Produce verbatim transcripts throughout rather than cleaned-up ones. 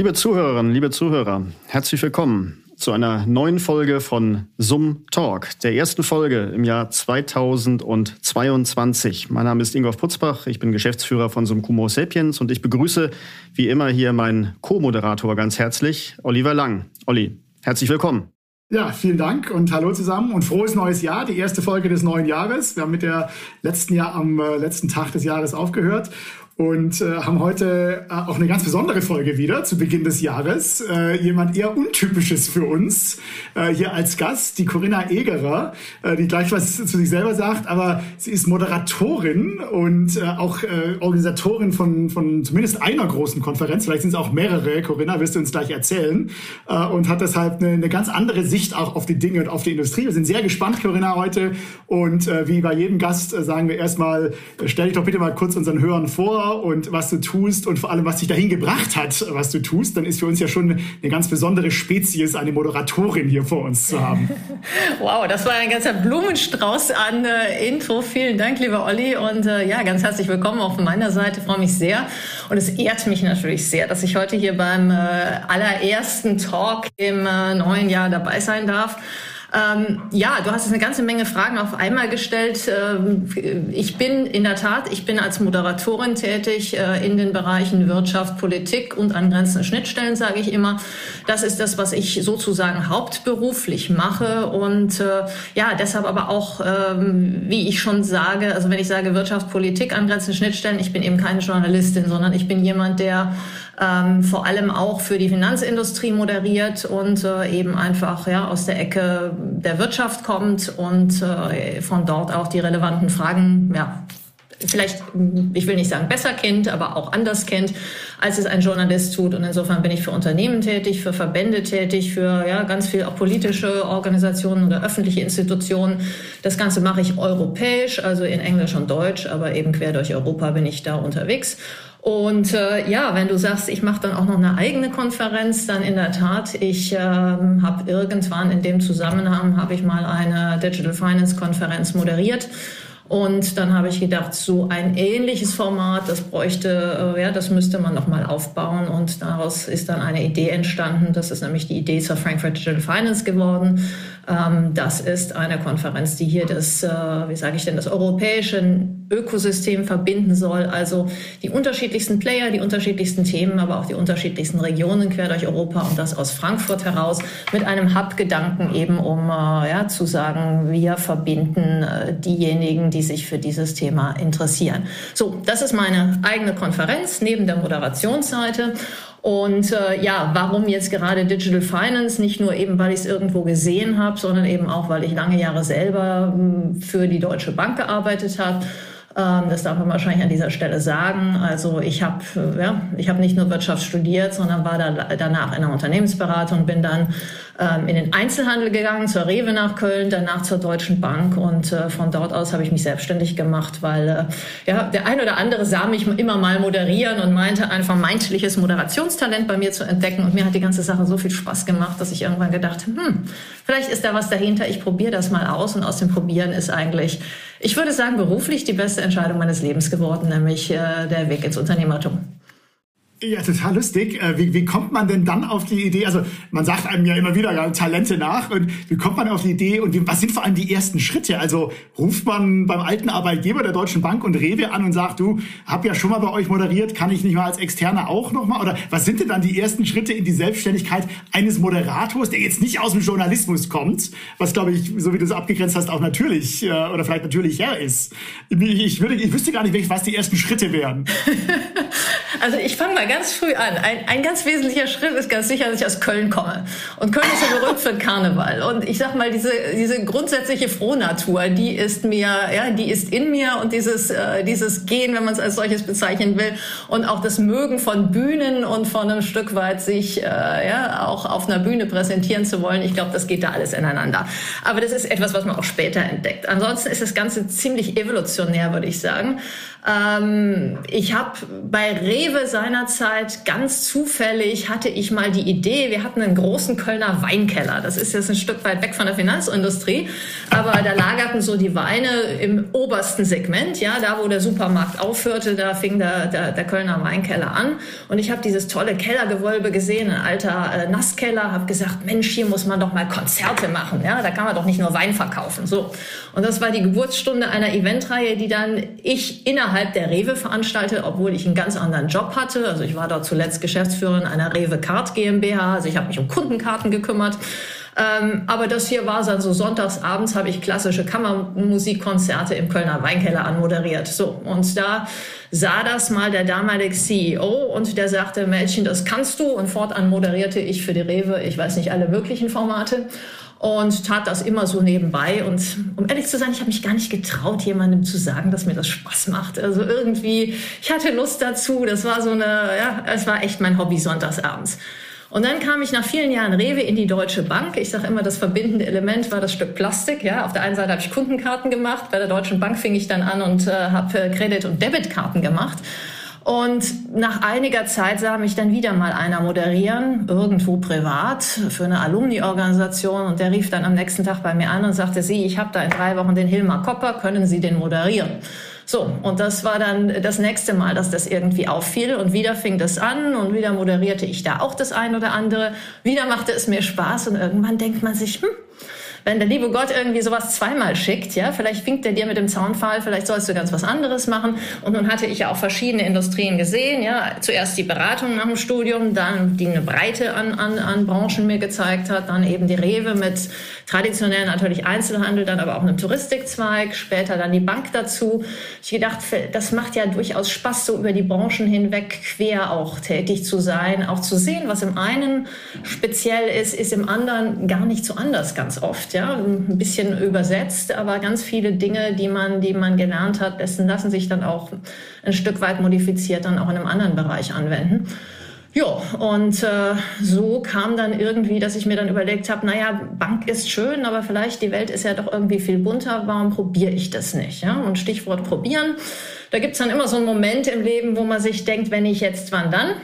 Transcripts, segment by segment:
Liebe Zuhörerinnen, liebe Zuhörer, herzlich willkommen zu einer neuen Folge von Sum Talk, der ersten Folge im Jahr zweitausendzweiundzwanzig. Mein Name ist Ingolf Putzbach, ich bin Geschäftsführer von Sumcumo Sapiens und ich begrüße wie immer hier meinen Co-Moderator ganz herzlich, Oliver Lang. Olli, herzlich willkommen. Ja, vielen Dank und hallo zusammen und frohes neues Jahr, die erste Folge des neuen Jahres. Wir haben mit der letzten Jahr am äh, letzten Tag des Jahres aufgehört. Und äh, haben heute äh, auch eine ganz besondere Folge wieder zu Beginn des Jahres. Äh, jemand eher Untypisches für uns äh, hier als Gast, die Corinna Egerer, äh, die gleich was zu sich selber sagt, aber sie ist Moderatorin und äh, auch äh, Organisatorin von, von zumindest einer großen Konferenz. Vielleicht sind es auch mehrere, Corinna, wirst du uns gleich erzählen. Äh, und hat deshalb eine, eine ganz andere Sicht auch auf die Dinge und auf die Industrie. Wir sind sehr gespannt, Corinna, heute. Und äh, wie bei jedem Gast äh, sagen wir erstmal, äh, stell dich doch bitte mal kurz unseren Hörern vor und was du tust und vor allem, was dich dahin gebracht hat, was du tust, dann ist für uns ja schon eine ganz besondere Spezies, eine Moderatorin hier vor uns zu haben. Wow, das war ein ganzer Blumenstrauß an äh, Intro. Vielen Dank, lieber Olli. Und äh, ja, ganz herzlich willkommen auch von meiner Seite. Ich freue mich sehr. Und es ehrt mich natürlich sehr, dass ich heute hier beim äh, allerersten Talk im äh, neuen Jahr dabei sein darf. Ähm, ja, du hast jetzt eine ganze Menge Fragen auf einmal gestellt. Ähm, ich bin in der Tat, ich bin als Moderatorin tätig äh, in den Bereichen Wirtschaft, Politik und angrenzende Schnittstellen, sage ich immer. Das ist das, was ich sozusagen hauptberuflich mache und äh, ja, deshalb aber auch, ähm, wie ich schon sage, also wenn ich sage Wirtschaft, Politik, angrenzende Schnittstellen, ich bin eben keine Journalistin, sondern ich bin jemand, der Ähm, vor allem auch für die Finanzindustrie moderiert und äh, eben einfach ja aus der Ecke der Wirtschaft kommt und äh, von dort auch die relevanten Fragen, ja, vielleicht, ich will nicht sagen besser kennt, aber auch anders kennt, als es ein Journalist tut. Und insofern bin ich für Unternehmen tätig, für Verbände tätig, für ja ganz viel auch politische Organisationen oder öffentliche Institutionen. Das Ganze mache ich europäisch, also in Englisch und Deutsch, aber eben quer durch Europa bin ich da unterwegs. Und äh, ja, wenn du sagst, ich mache dann auch noch eine eigene Konferenz, dann in der Tat, ich äh, habe irgendwann in dem Zusammenhang, habe ich mal eine Digital Finance Konferenz moderiert. Und dann habe ich gedacht, so ein ähnliches Format, das bräuchte, äh, ja, das müsste man noch mal aufbauen. Und daraus ist dann eine Idee entstanden. Das ist nämlich die Idee zur Frankfurt Digital Finance geworden. Ähm, das ist eine Konferenz, die hier das, äh, wie sage ich denn, das europäische Ökosystem verbinden soll. Also die unterschiedlichsten Player, die unterschiedlichsten Themen, aber auch die unterschiedlichsten Regionen quer durch Europa und das aus Frankfurt heraus mit einem Hub-Gedanken eben, um äh, ja, zu sagen, wir verbinden äh, diejenigen, die sich für dieses Thema interessieren. So, das ist meine eigene Konferenz neben der Moderationsseite. Und äh, ja, warum jetzt gerade Digital Finance? Nicht nur eben, weil ich es irgendwo gesehen habe, sondern eben auch, weil ich lange Jahre selber mh, für die Deutsche Bank gearbeitet habe. Ähm, das darf man wahrscheinlich an dieser Stelle sagen. Also ich habe ja, ich habe nicht nur Wirtschaft studiert, sondern war da danach in der Unternehmensberatung, bin dann ähm, in den Einzelhandel gegangen, zur Rewe nach Köln, danach zur Deutschen Bank und äh, von dort aus habe ich mich selbstständig gemacht, weil äh, ja, der ein oder andere sah mich immer mal moderieren und meinte einfach menschliches Moderationstalent bei mir zu entdecken und mir hat die ganze Sache so viel Spaß gemacht, dass ich irgendwann gedacht habe, hm, vielleicht ist da was dahinter, ich probiere das mal aus und aus dem Probieren ist eigentlich, ich würde sagen, beruflich die beste Entscheidung meines Lebens geworden, nämlich äh, der Weg ins Unternehmertum. Ja, total lustig. Wie, wie kommt man denn dann auf die Idee? Also man sagt einem ja immer wieder ja, Talente nach. Und wie kommt man auf die Idee? Und wie, was sind vor allem die ersten Schritte? Also ruft man beim alten Arbeitgeber der Deutschen Bank und Rewe an und sagt, du, hab ja schon mal bei euch moderiert, kann ich nicht mal als Externer auch noch mal? Oder was sind denn dann die ersten Schritte in die Selbstständigkeit eines Moderators, der jetzt nicht aus dem Journalismus kommt, was glaube ich, so wie du es abgegrenzt hast, auch natürlich äh, oder vielleicht natürlich her ist. Ich, ich, würde, ich wüsste gar nicht, was die ersten Schritte wären. Also ich fange mal ganz früh an. Ein, ein ganz wesentlicher Schritt ist ganz sicher, dass ich aus Köln komme. Und Köln ist ja berühmt für den Karneval. Und ich sag mal, diese, diese grundsätzliche Frohnatur, die ist mir, ja, die ist in mir und dieses, äh, dieses Gehen, wenn man es als solches bezeichnen will, und auch das Mögen von Bühnen und von einem Stück weit sich, äh, ja, auch auf einer Bühne präsentieren zu wollen. Ich glaube, das geht da alles ineinander. Aber das ist etwas, was man auch später entdeckt. Ansonsten ist das Ganze ziemlich evolutionär, würde ich sagen. Ähm, ich habe bei Rewe seinerzeit Zeit ganz zufällig hatte ich mal die Idee, wir hatten einen großen Kölner Weinkeller. Das ist jetzt ein Stück weit weg von der Finanzindustrie, aber da lagerten so die Weine im obersten Segment, ja, da wo der Supermarkt aufhörte, da fing der, der, der Kölner Weinkeller an. Und ich habe dieses tolle Kellergewölbe gesehen, ein alter äh, Nasskeller, habe gesagt, Mensch, hier muss man doch mal Konzerte machen, ja, da kann man doch nicht nur Wein verkaufen, so. Und das war die Geburtsstunde einer Eventreihe, die dann ich innerhalb der Rewe veranstaltete, obwohl ich einen ganz anderen Job hatte. Also ich war dort zuletzt Geschäftsführerin einer Rewe Card GmbH, also ich habe mich um Kundenkarten gekümmert. Ähm, aber das hier war dann so sonntagsabends, habe ich klassische Kammermusikkonzerte im Kölner Weinkeller anmoderiert. So, und da sah das mal der damalige C E O und der sagte, Mädchen, das kannst du. Und fortan moderierte ich für die Rewe, ich weiß nicht, alle möglichen Formate. Und tat das immer so nebenbei. Und um ehrlich zu sein, ich habe mich gar nicht getraut, jemandem zu sagen, dass mir das Spaß macht. Also irgendwie, ich hatte Lust dazu. Das war so eine, ja, es war echt mein Hobby sonntagsabends. Und dann kam ich nach vielen Jahren Rewe in die Deutsche Bank. Ich sage immer, das verbindende Element war das Stück Plastik. Ja, auf der einen Seite habe ich Kundenkarten gemacht. Bei der Deutschen Bank fing ich dann an und äh, habe Kredit- und Debitkarten gemacht. Und nach einiger Zeit sah mich dann wieder mal einer moderieren, irgendwo privat, für eine Alumni-Organisation. Und der rief dann am nächsten Tag bei mir an und sagte, Sie, ich habe da in drei Wochen den Hilmar Kopper, können Sie den moderieren? So, und das war dann das nächste Mal, dass das irgendwie auffiel. Und wieder fing das an und wieder moderierte ich da auch das ein oder andere. Wieder machte es mir Spaß und irgendwann denkt man sich, hm, wenn der liebe Gott irgendwie sowas zweimal schickt, ja, vielleicht winkt er dir mit dem Zaunpfahl, vielleicht sollst du ganz was anderes machen. Und nun hatte ich ja auch verschiedene Industrien gesehen, ja, zuerst die Beratung nach dem Studium, dann die eine Breite an, an, an Branchen mir gezeigt hat, dann eben die Rewe mit traditionell natürlich Einzelhandel, dann aber auch einem Touristikzweig, später dann die Bank dazu. Ich gedacht, das macht ja durchaus Spaß, so über die Branchen hinweg quer auch tätig zu sein, auch zu sehen, was im einen speziell ist, ist im anderen gar nicht so anders ganz oft. Ja, ein bisschen übersetzt, aber ganz viele Dinge, die man, die man gelernt hat, dessen lassen sich dann auch ein Stück weit modifiziert dann auch in einem anderen Bereich anwenden. Ja, und äh, so kam dann irgendwie, dass ich mir dann überlegt habe, naja, Bank ist schön, aber vielleicht die Welt ist ja doch irgendwie viel bunter, warum probiere ich das nicht? Ja? Und Stichwort probieren, da gibt's dann immer so einen Moment im Leben, wo man sich denkt, wenn ich jetzt, wann dann?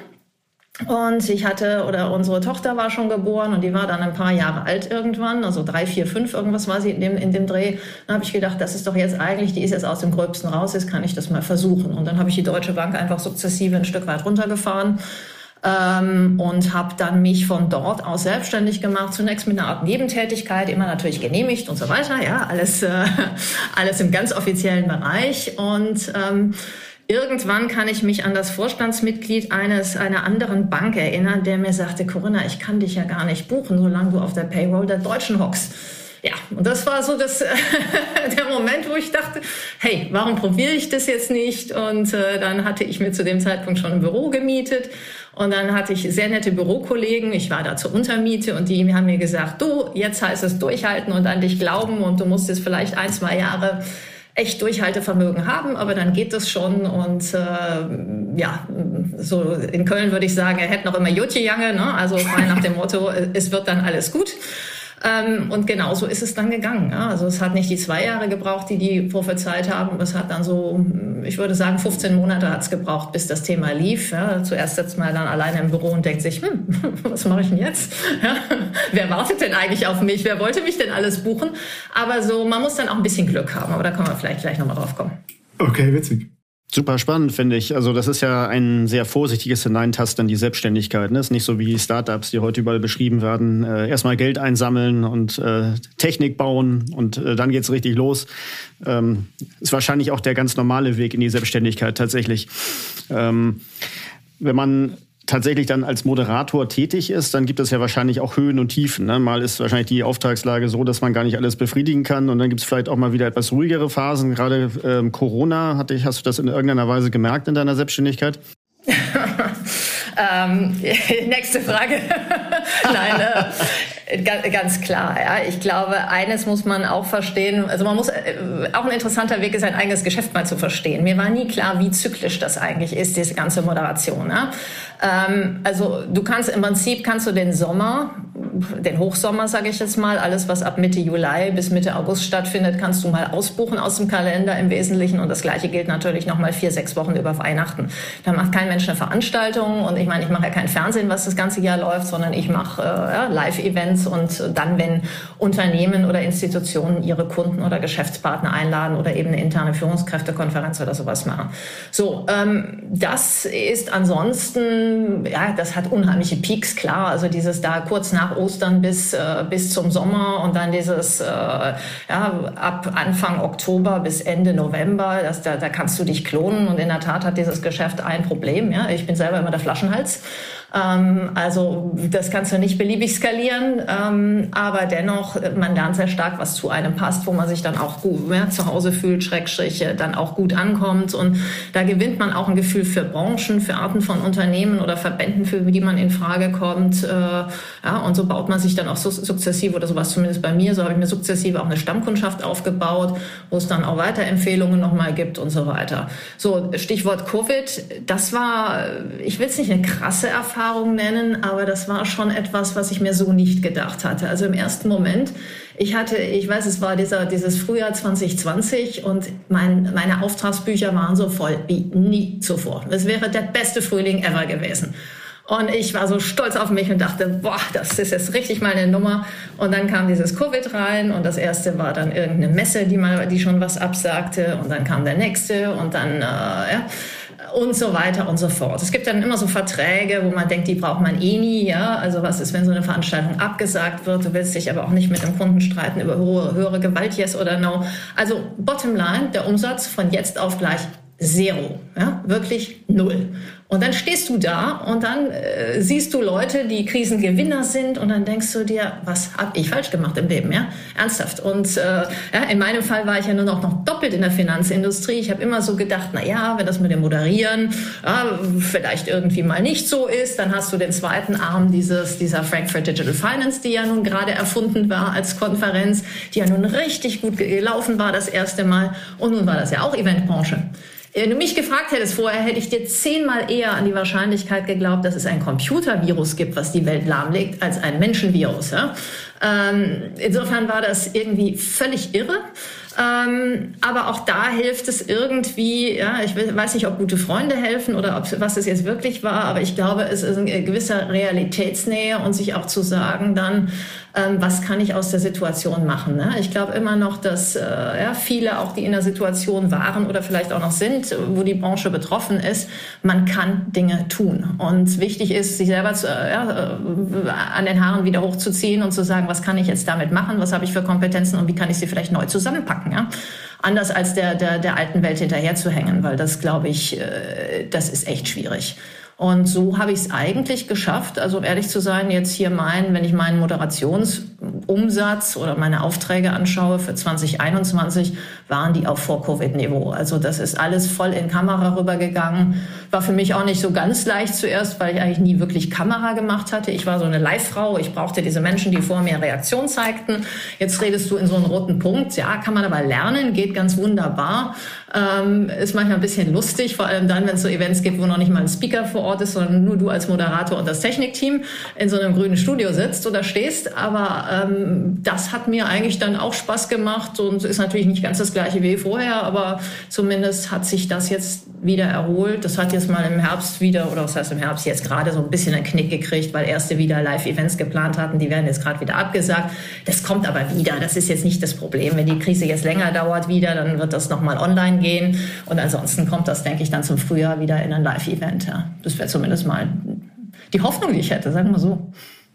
Und ich hatte, oder unsere Tochter war schon geboren und die war dann ein paar Jahre alt irgendwann, also drei, vier, fünf, irgendwas war sie in dem, in dem Dreh. Dann habe ich gedacht, das ist doch jetzt eigentlich, die ist jetzt aus dem Gröbsten raus, jetzt kann ich das mal versuchen. Und dann habe ich die Deutsche Bank einfach sukzessive ein Stück weit runtergefahren ähm, und habe dann mich von dort aus selbstständig gemacht, zunächst mit einer Art Nebentätigkeit, immer natürlich genehmigt und so weiter, ja, alles, äh, alles im ganz offiziellen Bereich. Und ähm, irgendwann kann ich mich an das Vorstandsmitglied eines einer anderen Bank erinnern, der mir sagte, Corinna, ich kann dich ja gar nicht buchen, solange du auf der Payroll der Deutschen hockst. Ja, und das war so das, der Moment, wo ich dachte, hey, warum probiere ich das jetzt nicht? Und äh, dann hatte ich mir zu dem Zeitpunkt schon ein Büro gemietet. Und dann hatte ich sehr nette Bürokollegen, ich war da zur Untermiete und die haben mir gesagt, du, jetzt heißt es durchhalten und an dich glauben und du musst jetzt vielleicht ein, zwei Jahre echt Durchhaltevermögen haben, aber dann geht das schon. Und äh, ja, so in Köln würde ich sagen, er hätte noch immer Jutje Jange, ne? Also frei nach dem Motto, es wird dann alles gut. Ähm, und genau so ist es dann gegangen. Ja? Also es hat nicht die zwei Jahre gebraucht, die die prophezeit haben. Es hat dann so, ich würde sagen, fünfzehn Monate hat es gebraucht, bis das Thema lief. Ja? Zuerst sitzt man dann alleine im Büro und denkt sich, hm, was mache ich denn jetzt? Ja? Wer wartet denn eigentlich auf mich? Wer wollte mich denn alles buchen? Aber so, man muss dann auch ein bisschen Glück haben. Aber da können wir vielleicht gleich nochmal drauf kommen. Okay, witzig. Super spannend, finde ich. Also das ist ja ein sehr vorsichtiges Hineintasten in die Selbstständigkeit. Ne? Ist nicht so wie Startups, die heute überall beschrieben werden. Äh, erstmal Geld einsammeln und äh, Technik bauen und äh, dann geht's richtig los. Ähm, ist wahrscheinlich auch der ganz normale Weg in die Selbstständigkeit tatsächlich. Ähm, wenn man tatsächlich dann als Moderator tätig ist, dann gibt es ja wahrscheinlich auch Höhen und Tiefen. Ne? Mal ist wahrscheinlich die Auftragslage so, dass man gar nicht alles befriedigen kann. Und dann gibt es vielleicht auch mal wieder etwas ruhigere Phasen. Gerade ähm, Corona, hatte ich, hast du das in irgendeiner Weise gemerkt in deiner Selbstständigkeit? ähm, nächste Frage. Nein, äh, ganz klar. Ja. Ich glaube, eines muss man auch verstehen. Also man muss, äh, auch ein interessanter Weg ist, sein eigenes Geschäft mal zu verstehen. Mir war nie klar, wie zyklisch das eigentlich ist, diese ganze Moderation. Ja. Ähm, also du kannst im Prinzip kannst du den Sommer den Hochsommer, sage ich jetzt mal, alles, was ab Mitte Juli bis Mitte August stattfindet, kannst du mal ausbuchen aus dem Kalender im Wesentlichen. Und das Gleiche gilt natürlich noch mal vier, sechs Wochen über Weihnachten. Da macht kein Mensch eine Veranstaltung. Und ich meine, ich mache ja kein Fernsehen, was das ganze Jahr läuft, sondern ich mache äh, ja, Live-Events. Und dann, wenn Unternehmen oder Institutionen ihre Kunden oder Geschäftspartner einladen oder eben eine interne Führungskräftekonferenz oder sowas machen. So, ähm, das ist ansonsten, ja, das hat unheimliche Peaks, klar. Also dieses da kurz nach Ostern bis äh, bis zum Sommer und dann dieses äh, ja, ab Anfang Oktober bis Ende November, das, da, da kannst du dich klonen. Und in der Tat hat dieses Geschäft ein Problem. Ja, ich bin selber immer der Flaschenhals. Ähm, also das kannst du nicht beliebig skalieren, ähm, aber dennoch, man lernt sehr stark, was zu einem passt, wo man sich dann auch gut ja, zu Hause fühlt, Schrägstrich, dann auch gut ankommt. Und da gewinnt man auch ein Gefühl für Branchen, für Arten von Unternehmen oder Verbänden, für die man in Frage kommt. Äh, ja, und so baut man sich dann auch su- sukzessive, oder sowas zumindest bei mir, so habe ich mir sukzessive auch eine Stammkundschaft aufgebaut, wo es dann auch Weiterempfehlungen nochmal gibt und so weiter. So, Stichwort Covid, das war, ich will es nicht eine krasse Erfahrung nennen, aber das war schon etwas, was ich mir so nicht gedacht hatte. Also im ersten Moment, ich hatte, ich weiß, es war dieser, dieses Frühjahr zwanzig zwanzig und mein, meine Auftragsbücher waren so voll wie nie zuvor. Es wäre der beste Frühling ever gewesen. Und ich war so stolz auf mich und dachte, boah, das ist jetzt richtig mal eine Nummer. Und dann kam dieses Covid rein und das erste war dann irgendeine Messe, die mal, die schon was absagte. Und dann kam der nächste und dann, äh, ja. Und so weiter und so fort. Es gibt dann immer so Verträge, wo man denkt, die braucht man eh nie. Ja? Also was ist, wenn so eine Veranstaltung abgesagt wird? Du willst dich aber auch nicht mit dem Kunden streiten über höhere, höhere Gewalt, yes oder no. Also bottom line, der Umsatz von jetzt auf gleich Zero. Ja? Wirklich null. Und dann stehst du da und dann äh, siehst du Leute, die Krisengewinner sind und dann denkst du dir, was habe ich falsch gemacht im Leben, ja? Ernsthaft. Und äh, ja, in meinem Fall war ich ja nur noch, noch doppelt in der Finanzindustrie. Ich habe immer so gedacht, na ja, wenn das mit dem Moderieren ja, vielleicht irgendwie mal nicht so ist, dann hast du den zweiten Arm dieses dieser Frankfurt Digital Finance, die ja nun gerade erfunden war als Konferenz, die ja nun richtig gut gelaufen war das erste Mal. Und nun war das ja auch Eventbranche. Wenn du mich gefragt hättest vorher, hätte ich dir zehnmal eher an die Wahrscheinlichkeit geglaubt, dass es ein Computervirus gibt, was die Welt lahmlegt, als ein Menschenvirus. Ja? Ähm, insofern war das irgendwie völlig irre. Ähm, aber auch da hilft es irgendwie, ja, ich weiß nicht, ob gute Freunde helfen oder ob was es jetzt wirklich war, aber ich glaube, es ist eine gewisse Realitätsnähe und sich auch zu sagen dann, ähm, was kann ich aus der Situation machen. Ne? Ich glaube immer noch, dass äh, ja, viele auch, die in der Situation waren oder vielleicht auch noch sind, wo die Branche betroffen ist, man kann Dinge tun. Und wichtig ist, sich selber zu, äh, ja, an den Haaren wieder hochzuziehen und zu sagen, was kann ich jetzt damit machen, was habe ich für Kompetenzen und wie kann ich sie vielleicht neu zusammenpacken. Ja? Anders als der, der, der alten Welt hinterher zu hängen, weil das, glaube ich, äh, das ist echt schwierig. Und so habe ich es eigentlich geschafft, also um ehrlich zu sein, jetzt hier meinen, wenn ich meinen Moderationsumsatz oder meine Aufträge anschaue für zwanzig einundzwanzig, waren die auf Vor-Covid-Niveau. Also das ist alles voll in Kamera rübergegangen. War für mich auch nicht so ganz leicht zuerst, weil ich eigentlich nie wirklich Kamera gemacht hatte. Ich war so eine Live-Frau. Ich brauchte diese Menschen, die vor mir Reaktion zeigten. Jetzt redest du in so einen roten Punkt. Ja, kann man aber lernen, geht ganz wunderbar. Ähm, ist manchmal ein bisschen lustig, vor allem dann, wenn es so Events gibt, wo noch nicht mal ein Speaker vor Ort ist, sondern nur du als Moderator und das Technikteam in so einem grünen Studio sitzt oder stehst. Aber ähm, das hat mir eigentlich dann auch Spaß gemacht und ist natürlich nicht ganz das gleiche wie vorher, aber zumindest hat sich das jetzt wieder erholt. Das hat jetzt mal im Herbst wieder, oder was heißt im Herbst, jetzt gerade so ein bisschen einen Knick gekriegt, weil erste wieder Live-Events geplant hatten. Die werden jetzt gerade wieder abgesagt. Das kommt aber wieder. Das ist jetzt nicht das Problem. Wenn die Krise jetzt länger dauert wieder, dann wird das nochmal online gehen. Und ansonsten kommt das, denke ich, dann zum Frühjahr wieder in ein Live-Event. Ja. Das wäre zumindest mal die Hoffnung, die ich hätte, sagen wir so.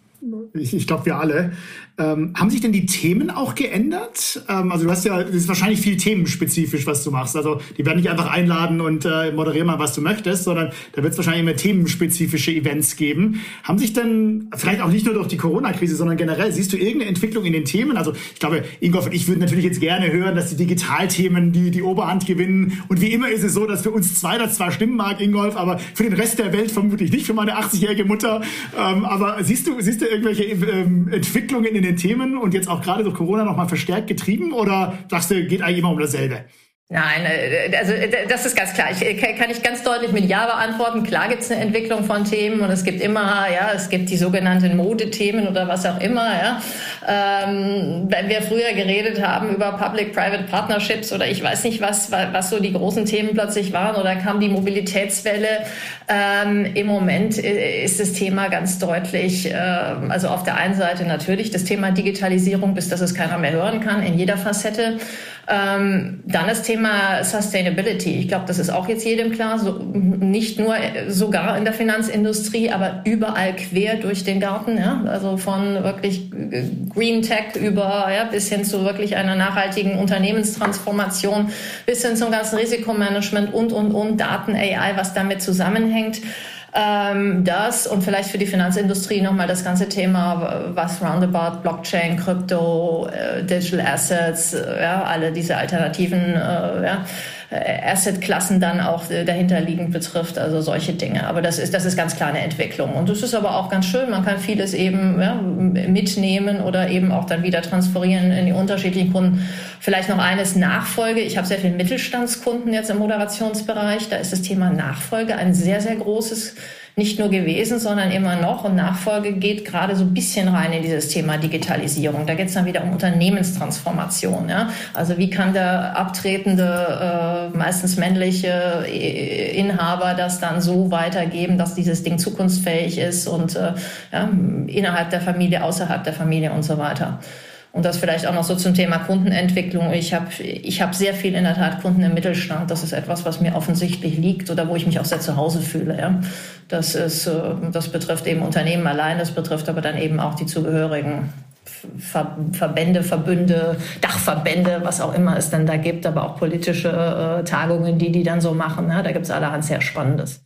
Ich, ich glaube, wir alle. Ähm, haben sich denn die Themen auch geändert? Ähm, also du hast ja, das ist wahrscheinlich viel themenspezifisch, was du machst. Also die werden nicht einfach einladen und äh, moderieren mal, was du möchtest, sondern da wird es wahrscheinlich immer themenspezifische Events geben. Haben sich denn, vielleicht auch nicht nur durch die Corona-Krise, sondern generell, siehst du irgendeine Entwicklung in den Themen? Also ich glaube, Ingolf und ich würden natürlich jetzt gerne hören, dass die Digitalthemen die, die Oberhand gewinnen. Und wie immer ist es so, dass für uns zwei das zwar stimmen mag, Ingolf, aber für den Rest der Welt vermutlich nicht, für meine achtzigjährige Mutter. Ähm, aber siehst du, siehst du irgendwelche ähm, Entwicklungen in den Themen und jetzt auch gerade durch Corona nochmal verstärkt getrieben oder sagst du, geht eigentlich immer um dasselbe? Nein, also das ist ganz klar. Ich kann ich ganz deutlich mit Ja beantworten. Klar gibt es eine Entwicklung von Themen und es gibt immer, ja, es gibt die sogenannten Modethemen oder was auch immer. Ja. Ähm, wenn wir früher geredet haben über Public-Private Partnerships oder ich weiß nicht was, was so die großen Themen plötzlich waren oder kam die Mobilitätswelle. Ähm, Im Moment ist das Thema ganz deutlich, äh, also auf der einen Seite natürlich das Thema Digitalisierung, bis dass es keiner mehr hören kann, in jeder Facette. Ähm, dann das Thema Sustainability. Ich glaube, das ist auch jetzt jedem klar. So, nicht nur sogar in der Finanzindustrie, aber überall quer durch den Garten. Ja? Also von wirklich Green Tech über ja, bis hin zu wirklich einer nachhaltigen Unternehmenstransformation, bis hin zum ganzen Risikomanagement und, und, und Daten, A I, was damit zusammenhängt. Ähm, das und vielleicht für die Finanzindustrie nochmal das ganze Thema, was roundabout Blockchain, Krypto, äh, Digital Assets, äh, ja, alle diese alternativen äh, ja, Assetklassen dann auch äh, dahinterliegend betrifft, also solche Dinge. Aber das ist, das ist ganz klar eine Entwicklung. Und das ist aber auch ganz schön. Man kann vieles eben ja, mitnehmen oder eben auch dann wieder transferieren in die unterschiedlichen Kunden. Vielleicht noch eines, Nachfolge. Ich habe sehr viele Mittelstandskunden jetzt im Moderationsbereich. Da ist das Thema Nachfolge ein sehr, sehr großes, nicht nur gewesen, sondern immer noch. Und Nachfolge geht gerade so ein bisschen rein in dieses Thema Digitalisierung. Da geht es dann wieder um Unternehmenstransformation. Ja? Also wie kann der abtretende, äh, meistens männliche Inhaber das dann so weitergeben, dass dieses Ding zukunftsfähig ist und äh, ja, innerhalb der Familie, außerhalb der Familie und so weiter. Und das vielleicht auch noch so zum Thema Kundenentwicklung. Ich habe ich hab sehr viel in der Tat Kunden im Mittelstand. Das ist etwas, was mir offensichtlich liegt oder wo ich mich auch sehr zu Hause fühle. Ja. Das ist, das betrifft eben Unternehmen allein, das betrifft aber dann eben auch die zugehörigen Ver- Verbände, Verbünde, Dachverbände, was auch immer es dann da gibt, aber auch politische äh, Tagungen, die die dann so machen. Ja. Da gibt es allerhand sehr Spannendes.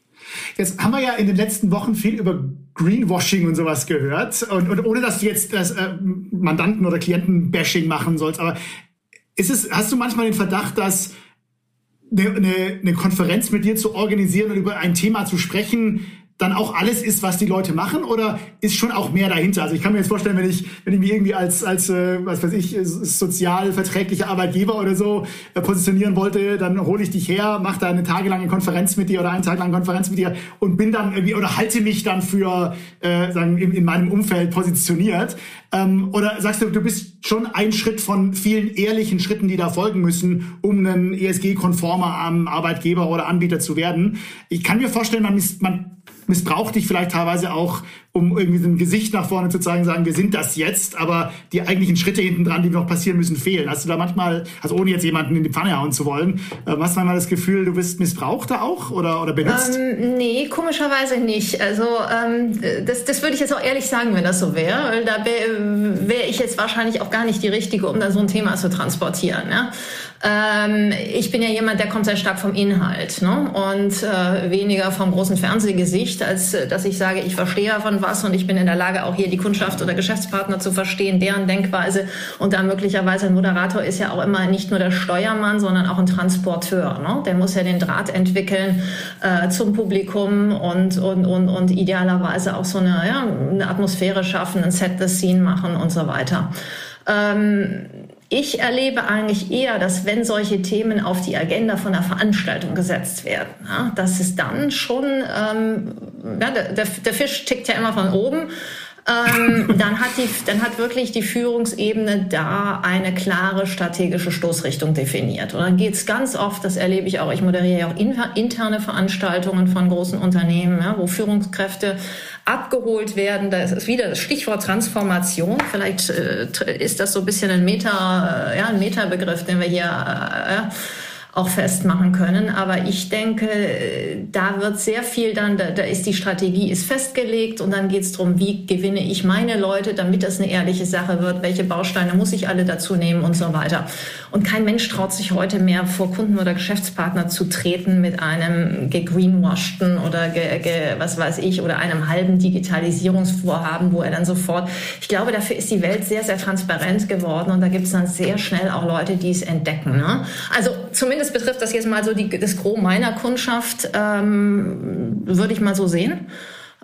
Jetzt haben wir ja in den letzten Wochen viel über Greenwashing und sowas gehört. Und, und ohne, dass du jetzt das äh, Mandanten- oder Klienten-Bashing machen sollst, aber ist es, hast du manchmal den Verdacht, dass eine, eine, eine Konferenz mit dir zu organisieren und über ein Thema zu sprechen, dann auch alles ist, was die Leute machen, oder ist schon auch mehr dahinter? Also ich kann mir jetzt vorstellen, wenn ich, wenn ich mich irgendwie als, als, äh, was weiß ich, sozial verträglicher Arbeitgeber oder so äh, positionieren wollte, dann hole ich dich her, mache da eine tagelange Konferenz mit dir oder einen Tag lang Konferenz mit dir und bin dann irgendwie, oder halte mich dann für, äh, sagen, in, in meinem Umfeld positioniert. Ähm, oder sagst du, du bist schon ein Schritt von vielen ehrlichen Schritten, die da folgen müssen, um ein E S G-konformer Arbeitgeber oder Anbieter zu werden? Ich kann mir vorstellen, man, miss, man missbraucht dich vielleicht teilweise auch, um irgendwie so ein Gesicht nach vorne zu zeigen, sagen, wir sind das jetzt, aber die eigentlichen Schritte hinten dran, die noch passieren müssen, fehlen. Hast du da manchmal, also ohne jetzt jemanden in die Pfanne hauen zu wollen, äh, hast du manchmal das Gefühl, du bist missbraucht da auch oder, oder benutzt? Ähm, nee, komischerweise nicht. Also ähm, das, das würde ich jetzt auch ehrlich sagen, wenn das so wäre. Weil da wäre wär ich jetzt wahrscheinlich auch gar nicht die Richtige, um da so ein Thema zu transportieren. Ja? Ähm, ich bin ja jemand, der kommt sehr stark vom Inhalt, ne? Und äh, weniger vom großen Fernsehgesicht, als äh, dass ich sage, ich verstehe von was und ich bin in der Lage, auch hier die Kundschaft oder Geschäftspartner zu verstehen, deren Denkweise. Und da möglicherweise ein Moderator ist ja auch immer nicht nur der Steuermann, sondern auch ein Transporteur. Ne? Der muss ja den Draht entwickeln äh, zum Publikum und, und, und, und idealerweise auch so eine, ja, eine Atmosphäre schaffen, ein Set the Scene machen und so weiter. Ähm, Ich erlebe eigentlich eher, dass wenn solche Themen auf die Agenda von der Veranstaltung gesetzt werden, ja, dass es dann schon, ähm, ja, der, der Fisch tickt ja immer von oben, ähm, dann hat die, dann hat wirklich die Führungsebene da eine klare strategische Stoßrichtung definiert. Und dann geht's ganz oft, das erlebe ich auch, ich moderiere ja auch in, interne Veranstaltungen von großen Unternehmen, ja, wo Führungskräfte abgeholt werden. Da ist wieder das Stichwort Transformation. Vielleicht äh, ist das so ein bisschen ein Meta, äh, ja, ein Meta-Begriff, den wir hier äh, auch festmachen können. Aber ich denke, da wird sehr viel dann, da, da ist die Strategie ist festgelegt und dann geht es darum, wie gewinne ich meine Leute, damit das eine ehrliche Sache wird, welche Bausteine muss ich alle dazu nehmen und so weiter. Und kein Mensch traut sich heute mehr vor Kunden oder Geschäftspartner zu treten mit einem gegreenwashten oder ge, ge, was weiß ich, oder einem halben Digitalisierungsvorhaben, wo er dann sofort, ich glaube, dafür ist die Welt sehr, sehr transparent geworden und da gibt es dann sehr schnell auch Leute, die es entdecken. Ne? Also zumindest betrifft das jetzt mal so die, das Gros meiner Kundschaft, ähm, würde ich mal so sehen.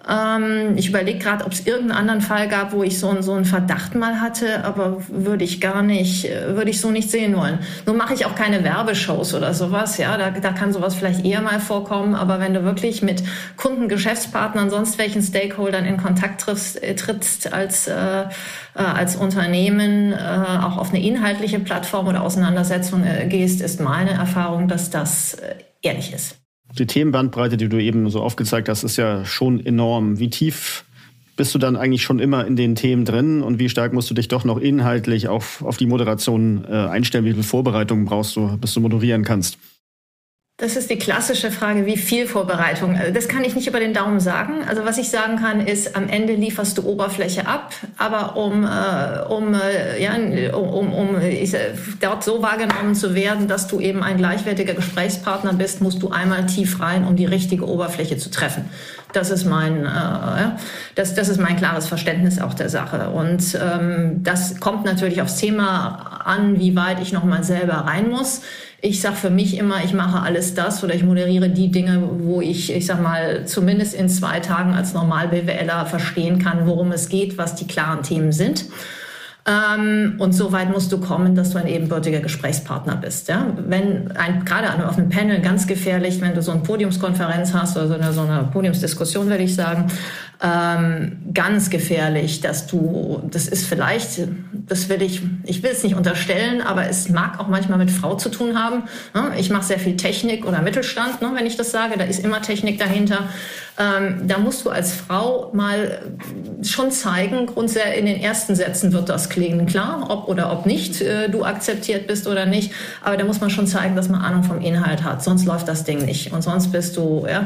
Ähm, ich überlege gerade, ob es irgendeinen anderen Fall gab, wo ich so, so einen Verdacht mal hatte, aber würde ich gar nicht, würde ich so nicht sehen wollen. Nun mache ich auch keine Werbeshows oder sowas, ja, da, da kann sowas vielleicht eher mal vorkommen, aber wenn du wirklich mit Kunden, Geschäftspartnern, sonst welchen Stakeholdern in Kontakt triffst, äh, trittst als, äh, äh, als Unternehmen, äh, auch auf eine inhaltliche Plattform oder Auseinandersetzung äh, gehst, ist meine Erfahrung, dass das äh, ehrlich ist. Die Themenbandbreite, die du eben so aufgezeigt hast, ist ja schon enorm. Wie tief bist du dann eigentlich schon immer in den Themen drin und wie stark musst du dich doch noch inhaltlich auf, auf die Moderation äh, einstellen? Wie viel Vorbereitung brauchst du, bis du moderieren kannst? Das ist die klassische Frage, wie viel Vorbereitung. Das kann ich nicht über den Daumen sagen. Also was ich sagen kann, ist, am Ende lieferst du Oberfläche ab, aber um, äh, um, äh, ja, um, um ich, dort so wahrgenommen zu werden, dass du eben ein gleichwertiger Gesprächspartner bist, musst du einmal tief rein, um die richtige Oberfläche zu treffen. Das ist mein, äh, ja, das, das ist mein klares Verständnis auch der Sache. Und ähm, das kommt natürlich aufs Thema an, wie weit ich noch mal selber rein muss. Ich sage für mich immer, ich mache alles das oder ich moderiere die Dinge, wo ich, ich sag mal, zumindest in zwei Tagen als Normal-BWLer verstehen kann, worum es geht, was die klaren Themen sind. Ähm, und so weit musst du kommen, dass du ein ebenbürtiger Gesprächspartner bist. Ja? Wenn ein, gerade auf einem Panel ganz gefährlich, wenn du so eine Podiumskonferenz hast oder so eine, so eine Podiumsdiskussion, würde ich sagen, ähm, ganz gefährlich, dass du, das ist vielleicht, das will ich, ich will es nicht unterstellen, aber es mag auch manchmal mit Frau zu tun haben. Ne? Ich mache sehr viel Technik oder Mittelstand, ne, wenn ich das sage, da ist immer Technik dahinter. Ähm, da musst du als Frau mal schon zeigen, grundsätzlich in den ersten Sätzen wird das klingen, klar, ob oder ob nicht äh, du akzeptiert bist oder nicht, aber da muss man schon zeigen, dass man Ahnung vom Inhalt hat, sonst läuft das Ding nicht und sonst bist du, ja,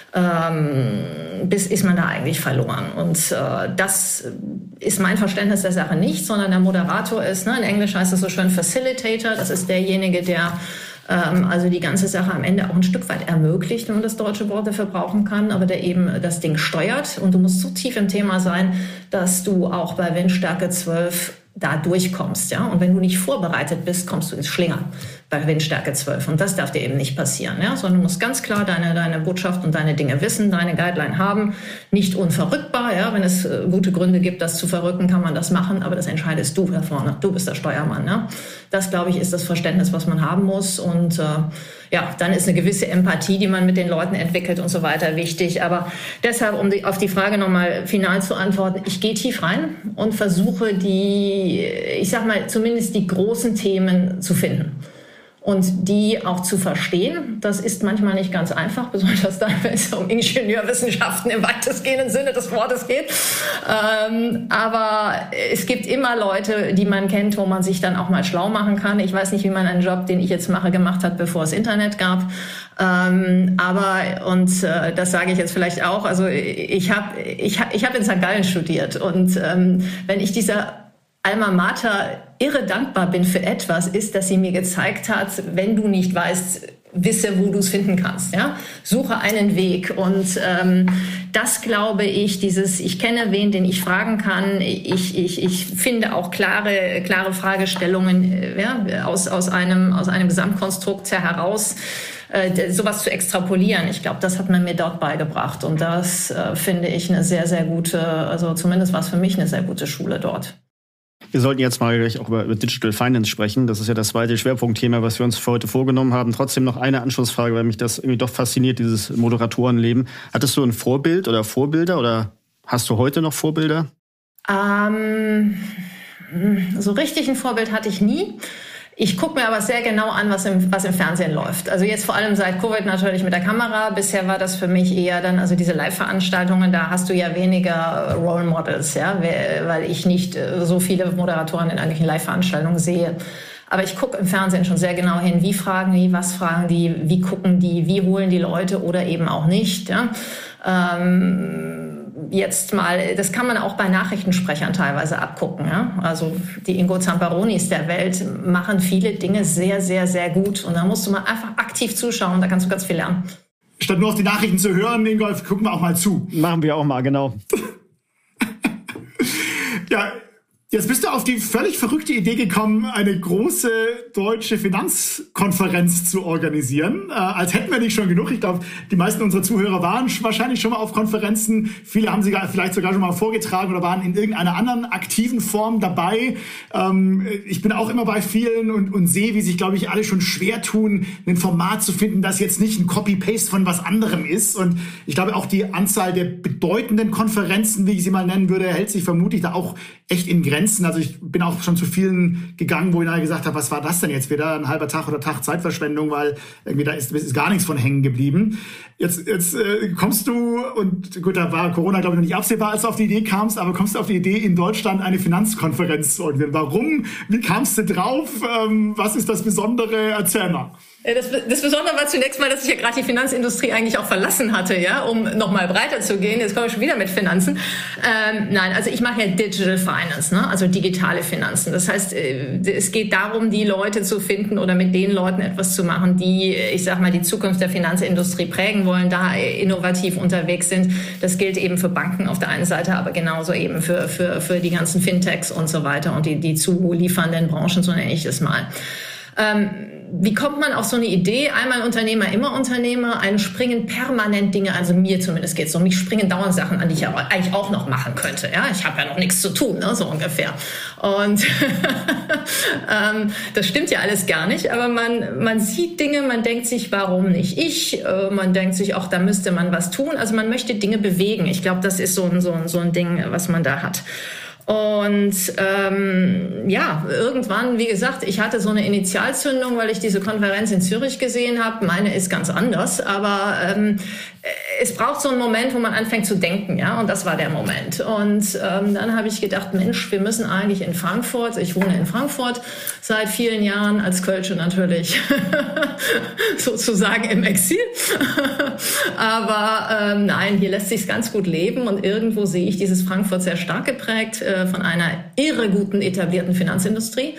ähm, bis ist man da eigentlich verloren. Und äh, das ist mein Verständnis der Sache nicht, sondern der Moderator ist, ne, in Englisch heißt es so schön Facilitator, das ist derjenige, der ähm, also die ganze Sache am Ende auch ein Stück weit ermöglicht, wenn man das deutsche Wort dafür brauchen kann, aber der eben das Ding steuert und du musst so tief im Thema sein, dass du auch bei Windstärke zwölf da durchkommst, ja. Und wenn du nicht vorbereitet bist, kommst du ins Schlingern bei Windstärke zwölf. Und das darf dir eben nicht passieren, ja. Sondern du musst ganz klar deine, deine Botschaft und deine Dinge wissen, deine Guideline haben. Nicht unverrückbar, ja. Wenn es äh, gute Gründe gibt, das zu verrücken, kann man das machen. Aber das entscheidest du da vorne. Du bist der Steuermann, ja. Das, glaube ich, ist das Verständnis, was man haben muss. Und, äh, ja, dann ist eine gewisse Empathie, die man mit den Leuten entwickelt und so weiter, wichtig. Aber deshalb, um die, auf die Frage nochmal final zu antworten, ich gehe tief rein und versuche die, ich sag mal, zumindest die großen Themen zu finden. Und die auch zu verstehen, das ist manchmal nicht ganz einfach, besonders dann, wenn es um Ingenieurwissenschaften im weitestgehenden Sinne des Wortes geht. Ähm, aber es gibt immer Leute, die man kennt, wo man sich dann auch mal schlau machen kann. Ich weiß nicht, wie man einen Job, den ich jetzt mache, gemacht hat, bevor es Internet gab. Ähm, aber, und äh, das sage ich jetzt vielleicht auch, also ich habe ich hab, ich hab in Sankt Gallen studiert. Und ähm, wenn ich dieser Alma Mater irre dankbar bin für etwas, ist, dass sie mir gezeigt hat, wenn du nicht weißt, wisse, wo du es finden kannst. Ja? Suche einen Weg. Und ähm, das glaube ich, dieses, ich kenne wen, den ich fragen kann. Ich, ich, ich finde auch klare, klare Fragestellungen ja, aus, aus, einem, aus einem Gesamtkonstrukt heraus. Äh, sowas zu extrapolieren. Ich glaube, das hat man mir dort beigebracht. Und das äh, finde ich eine sehr, sehr gute, also zumindest war es für mich eine sehr gute Schule dort. Wir sollten jetzt mal gleich auch über, über Digital Finance sprechen. Das ist ja das zweite Schwerpunktthema, was wir uns für heute vorgenommen haben. Trotzdem noch eine Anschlussfrage, weil mich das irgendwie doch fasziniert, dieses Moderatorenleben. Hattest du ein Vorbild oder Vorbilder oder hast du heute noch Vorbilder? Ähm, so richtig ein Vorbild hatte ich nie. Ich gucke mir aber sehr genau an, was im, was im Fernsehen läuft. Also jetzt vor allem seit Covid natürlich mit der Kamera. Bisher war das für mich eher dann, also diese Live-Veranstaltungen, da hast du ja weniger Role Models, ja, weil ich nicht so viele Moderatoren in irgendwelchen Live-Veranstaltungen sehe. Aber ich gucke im Fernsehen schon sehr genau hin, wie fragen die, was fragen die, wie gucken die, wie holen die Leute oder eben auch nicht, ja. Ähm, Jetzt mal, das kann man auch bei Nachrichtensprechern teilweise abgucken. Ja? Also die Ingo Zamparonis der Welt machen viele Dinge sehr, sehr, sehr gut. Und da musst du mal einfach aktiv zuschauen, da kannst du ganz viel lernen. Statt nur auf die Nachrichten zu hören, Ingolf, gucken wir auch mal zu. Machen wir auch mal, genau. Ja, Jetzt bist du auf die völlig verrückte Idee gekommen, eine große deutsche Finanzkonferenz zu organisieren. Äh, als hätten wir nicht schon genug. Ich glaube, die meisten unserer Zuhörer waren wahrscheinlich schon mal auf Konferenzen. Viele haben sie vielleicht sogar schon mal vorgetragen oder waren in irgendeiner anderen aktiven Form dabei. Ähm, ich bin auch immer bei vielen und, und sehe, wie sich, glaube ich, alle schon schwer tun, ein Format zu finden, das jetzt nicht ein Copy-Paste von was anderem ist. Und ich glaube, auch die Anzahl der bedeutenden Konferenzen, wie ich sie mal nennen würde, hält sich vermutlich da auch echt in Grenzen. Also ich bin auch schon zu vielen gegangen, wo ich nachher gesagt habe, was war das denn jetzt wieder? Ein halber Tag oder Tag Zeitverschwendung, weil irgendwie da ist, ist gar nichts von hängen geblieben. Jetzt, jetzt äh, kommst du, und gut, da war Corona, glaube ich, noch nicht absehbar, als du auf die Idee kamst, aber kommst du auf die Idee, in Deutschland eine Finanzkonferenz zu organisieren. Warum? Wie kamst du drauf? Ähm, was ist das Besondere? Erzähl mal. Das, das Besondere war zunächst mal, dass ich ja gerade die Finanzindustrie eigentlich auch verlassen hatte, ja, um nochmal breiter zu gehen. Jetzt komme ich schon wieder mit Finanzen. Ähm, nein, also ich mache ja Digital Finance, ne? Also digitale Finanzen. Das heißt, es geht darum, die Leute zu finden oder mit den Leuten etwas zu machen, die, ich sag mal, die Zukunft der Finanzindustrie prägen wollen, da innovativ unterwegs sind. Das gilt eben für Banken auf der einen Seite, aber genauso eben für, für, für die ganzen Fintechs und so weiter und die, die zuliefernden Branchen, so nenne ich das mal. Ähm, Wie kommt man auf so eine Idee? Einmal Unternehmer, immer Unternehmer. Einem springen permanent Dinge, also mir zumindest geht's so, mich springen dauernd Sachen an, die ich aber eigentlich auch noch machen könnte. Ja, ich habe ja noch nichts zu tun, ne, so ungefähr. Und ähm, das stimmt ja alles gar nicht, aber man man sieht Dinge, man denkt sich, warum nicht ich? Äh, man denkt sich auch, da müsste man was tun. Also man möchte Dinge bewegen. Ich glaube, das ist so ein, so ein, so ein Ding, was man da hat. Und ähm, ja, irgendwann, wie gesagt, ich hatte so eine Initialzündung, weil ich diese Konferenz in Zürich gesehen habe. Meine ist ganz anders, aber ähm, es braucht so einen Moment, wo man anfängt zu denken, ja, und das war der Moment. Und ähm, dann habe ich gedacht, Mensch, wir müssen eigentlich in Frankfurt, ich wohne in Frankfurt seit vielen Jahren, als Kölsche natürlich sozusagen im Exil, aber ähm, nein, hier lässt sich's ganz gut leben und irgendwo sehe ich dieses Frankfurt sehr stark geprägt äh, von einer irre guten etablierten Finanzindustrie.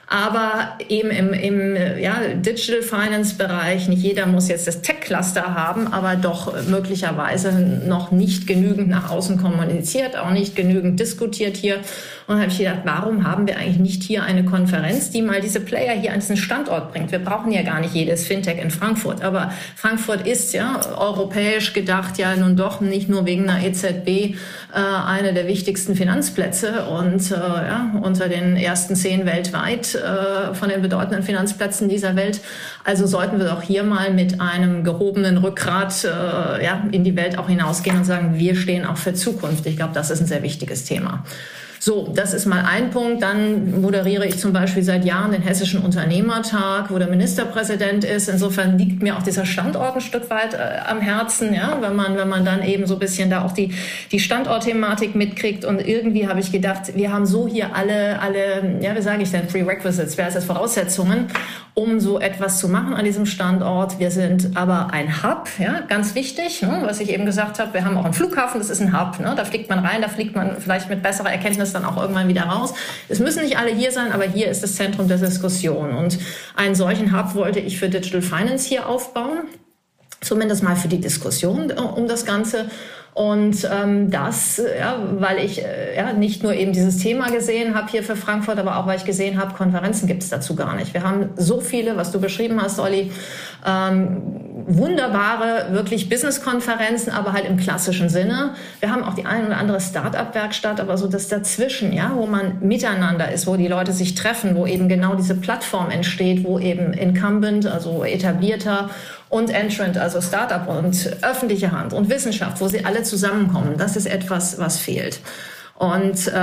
Aber eben im, im ja, Digital Finance Bereich, nicht jeder muss jetzt das Tech-Cluster haben, aber doch möglicherweise noch nicht genügend nach außen kommuniziert, auch nicht genügend diskutiert hier. Und da habe ich gedacht, warum haben wir eigentlich nicht hier eine Konferenz, die mal diese Player hier an diesen Standort bringt? Wir brauchen ja gar nicht jedes Fintech in Frankfurt, aber Frankfurt ist ja europäisch gedacht ja nun doch nicht nur wegen einer E Z B äh, eine der wichtigsten Finanzplätze und äh, ja, unter den ersten zehn weltweit von den bedeutenden Finanzplätzen dieser Welt. Also sollten wir doch hier mal mit einem gehobenen Rückgrat äh, ja, in die Welt auch hinausgehen und sagen, wir stehen auch für Zukunft. Ich glaube, das ist ein sehr wichtiges Thema. So, das ist mal ein Punkt. Dann moderiere ich zum Beispiel seit Jahren den Hessischen Unternehmertag, wo der Ministerpräsident ist. Insofern liegt mir auch dieser Standort ein Stück weit äh, am Herzen, ja, wenn man, wenn man dann eben so ein bisschen da auch die, die Standortthematik mitkriegt. Und irgendwie habe ich gedacht, wir haben so hier alle, alle, ja, wie sage ich denn, Prerequisites, wer heißt das, Voraussetzungen, um so etwas zu machen an diesem Standort. Wir sind aber ein Hub, ja, ganz wichtig, ne, was ich eben gesagt habe. Wir haben auch einen Flughafen, das ist ein Hub, ne, da fliegt man rein, da fliegt man vielleicht mit besserer Erkenntnis dann auch irgendwann wieder raus. Es müssen nicht alle hier sein, aber hier ist das Zentrum der Diskussion. Und einen solchen Hub wollte ich für Digital Finance hier aufbauen, zumindest mal für die Diskussion um das Ganze. Und ähm, das, ja, weil ich äh, ja nicht nur eben dieses Thema gesehen habe hier für Frankfurt, aber auch weil ich gesehen habe, Konferenzen gibt es dazu gar nicht. Wir haben so viele, was du beschrieben hast, Olli, ähm, wunderbare, wirklich Business-Konferenzen, aber halt im klassischen Sinne. Wir haben auch die ein oder andere Start-up-Werkstatt, aber so das dazwischen, ja, wo man miteinander ist, wo die Leute sich treffen, wo eben genau diese Plattform entsteht, wo eben Incumbent, also etablierter und Entrant, also Startup und öffentliche Hand und Wissenschaft, wo sie alle zusammenkommen. Das ist etwas, was fehlt. Und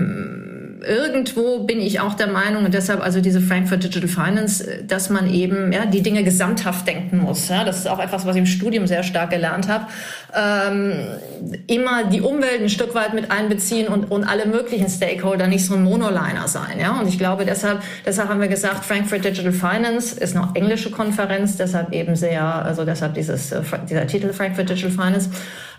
ähm, irgendwo bin ich auch der Meinung, und deshalb also diese Frankfurt Digital Finance, dass man eben ja die Dinge gesamthaft denken muss. Ja, das ist auch etwas, was ich im Studium sehr stark gelernt habe. Ähm, immer die Umwelt ein Stück weit mit einbeziehen und, und alle möglichen Stakeholder, nicht so ein Monoliner sein. Ja, und ich glaube deshalb, deshalb haben wir gesagt, Frankfurt Digital Finance ist eine englische Konferenz, deshalb eben sehr, also deshalb dieses dieser Titel Frankfurt Digital Finance.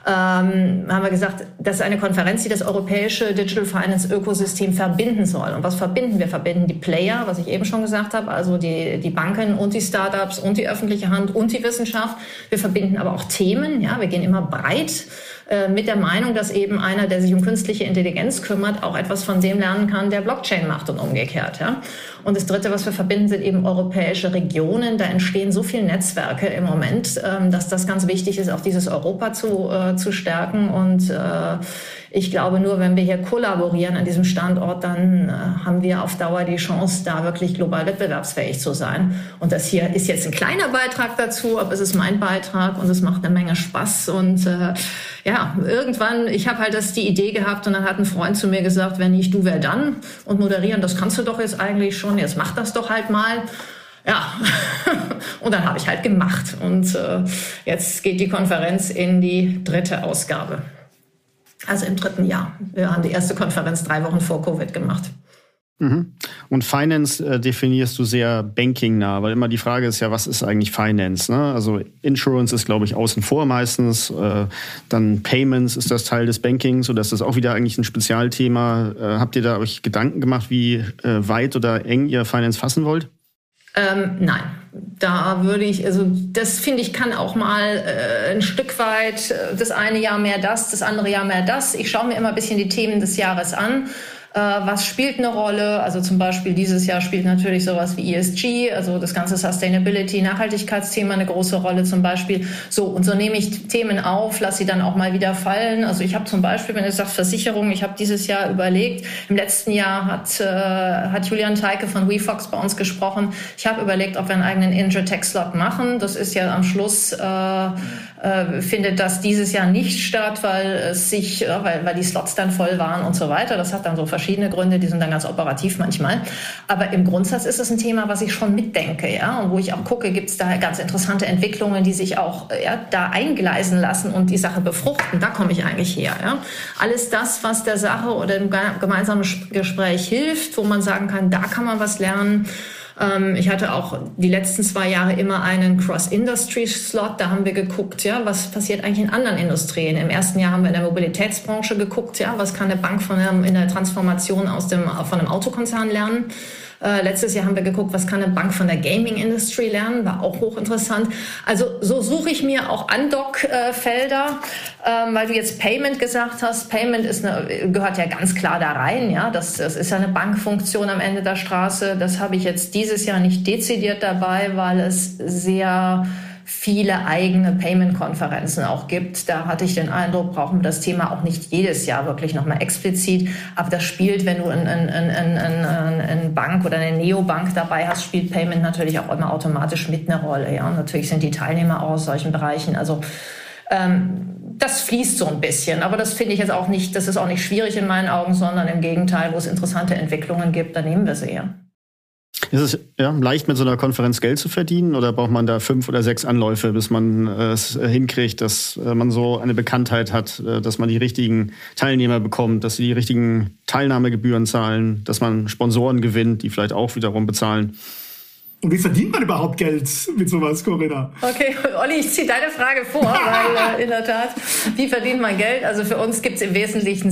Ähm, haben wir gesagt, das ist eine Konferenz, die das europäische Digital Finance Ökosystem verbinden soll. Und was verbinden wir? Verbinden die Player, was ich eben schon gesagt habe, also die, die Banken und die Startups und die öffentliche Hand und die Wissenschaft. Wir verbinden aber auch Themen, ja, wir gehen immer breit äh, mit der Meinung, dass eben einer, der sich um künstliche Intelligenz kümmert, auch etwas von dem lernen kann, der Blockchain macht und umgekehrt. Ja? Und das Dritte, was wir verbinden, sind eben europäische Regionen. Da entstehen so viele Netzwerke im Moment, ähm, dass das ganz wichtig ist, auch dieses Europa zu, äh, zu stärken. Und äh, ich glaube, nur wenn wir hier kollaborieren an diesem Standort, dann äh, haben wir auf Dauer die Chance, da wirklich global wettbewerbsfähig zu sein. Und das hier ist jetzt ein kleiner Beitrag dazu, aber es ist mein Beitrag und es macht eine Menge Spaß. Und äh, ja, irgendwann, ich habe halt das die Idee gehabt und dann hat ein Freund zu mir gesagt, wenn nicht du, wer dann? Und moderieren, das kannst du doch jetzt eigentlich schon, jetzt mach das doch halt mal. Ja, und dann habe ich halt gemacht. Und äh, jetzt geht die Konferenz in die dritte Ausgabe. Also im dritten Jahr. Wir haben die erste Konferenz drei Wochen vor Covid gemacht. Mhm. Und Finance äh, definierst du sehr banking-nah, weil immer die Frage ist ja, was ist eigentlich Finance? Ne? Also Insurance ist, glaube ich, außen vor meistens. Äh, dann Payments ist das Teil des Bankings, sodass das auch wieder eigentlich ein Spezialthema. Äh, habt ihr da euch Gedanken gemacht, wie äh, weit oder eng ihr Finance fassen wollt? Ähm, nein, da würde ich, also das finde ich kann auch mal äh, ein Stück weit, äh, das eine Jahr mehr das, das andere Jahr mehr das. Ich schaue mir immer ein bisschen die Themen des Jahres an. Äh, was spielt eine Rolle? Also zum Beispiel dieses Jahr spielt natürlich sowas wie E S G, also das ganze Sustainability, Nachhaltigkeitsthema eine große Rolle zum Beispiel. So, und so nehme ich Themen auf, lasse sie dann auch mal wieder fallen. Also ich habe zum Beispiel, wenn ihr sagt Versicherung, ich habe dieses Jahr überlegt, im letzten Jahr hat, äh, hat Julian Teike von WeFox bei uns gesprochen. Ich habe überlegt, ob wir einen eigenen Insurtech-Slot machen. Das ist ja am Schluss, äh, äh, findet das dieses Jahr nicht statt, weil es sich, äh, weil, weil die Slots dann voll waren und so weiter. Das hat dann so verschiedene Gründe, die sind dann ganz operativ manchmal. Aber im Grundsatz ist es ein Thema, was ich schon mitdenke, ja, und wo ich auch gucke, gibt es da ganz interessante Entwicklungen, die sich auch ja, da eingleisen lassen und die Sache befruchten. Da komme ich eigentlich her. Ja. Alles das, was der Sache oder im gemeinsamen Gespräch hilft, wo man sagen kann, da kann man was lernen. Ich hatte auch die letzten zwei Jahre immer einen Cross-Industry-Slot. Da haben wir geguckt, ja, was passiert eigentlich in anderen Industrien. Im ersten Jahr haben wir in der Mobilitätsbranche geguckt, ja, was kann eine Bank von einem, in der Transformation aus dem, von einem Autokonzern lernen. Äh, letztes Jahr haben wir geguckt, was kann eine Bank von der Gaming-Industry lernen, war auch hochinteressant. Also so suche ich mir auch Andock-Felder, ähm, weil du jetzt Payment gesagt hast. Payment ist eine, gehört ja ganz klar da rein, ja. Das, das ist ja eine Bankfunktion am Ende der Straße. Das habe ich jetzt dieses Jahr nicht dezidiert dabei, weil es sehr viele eigene Payment-Konferenzen auch gibt. Da hatte ich den Eindruck, brauchen wir das Thema auch nicht jedes Jahr wirklich nochmal explizit. Aber das spielt, wenn du eine ein, ein, ein, ein Bank oder eine Neobank dabei hast, spielt Payment natürlich auch immer automatisch mit eine Rolle. Ja? Und natürlich sind die Teilnehmer auch aus solchen Bereichen. Also ähm, das fließt so ein bisschen. Aber das finde ich jetzt auch nicht, das ist auch nicht schwierig in meinen Augen, sondern im Gegenteil, wo es interessante Entwicklungen gibt, dann nehmen wir sie ja. Ist es ja, leicht, mit so einer Konferenz Geld zu verdienen oder braucht man da fünf oder sechs Anläufe, bis man äh, es hinkriegt, dass äh, man so eine Bekanntheit hat, äh, dass man die richtigen Teilnehmer bekommt, dass sie die richtigen Teilnahmegebühren zahlen, dass man Sponsoren gewinnt, die vielleicht auch wiederum bezahlen? Und wie verdient man überhaupt Geld mit sowas, Corinna? Okay, Olli, ich ziehe deine Frage vor, weil äh, in der Tat, wie verdient man Geld? Also für uns gibt es im Wesentlichen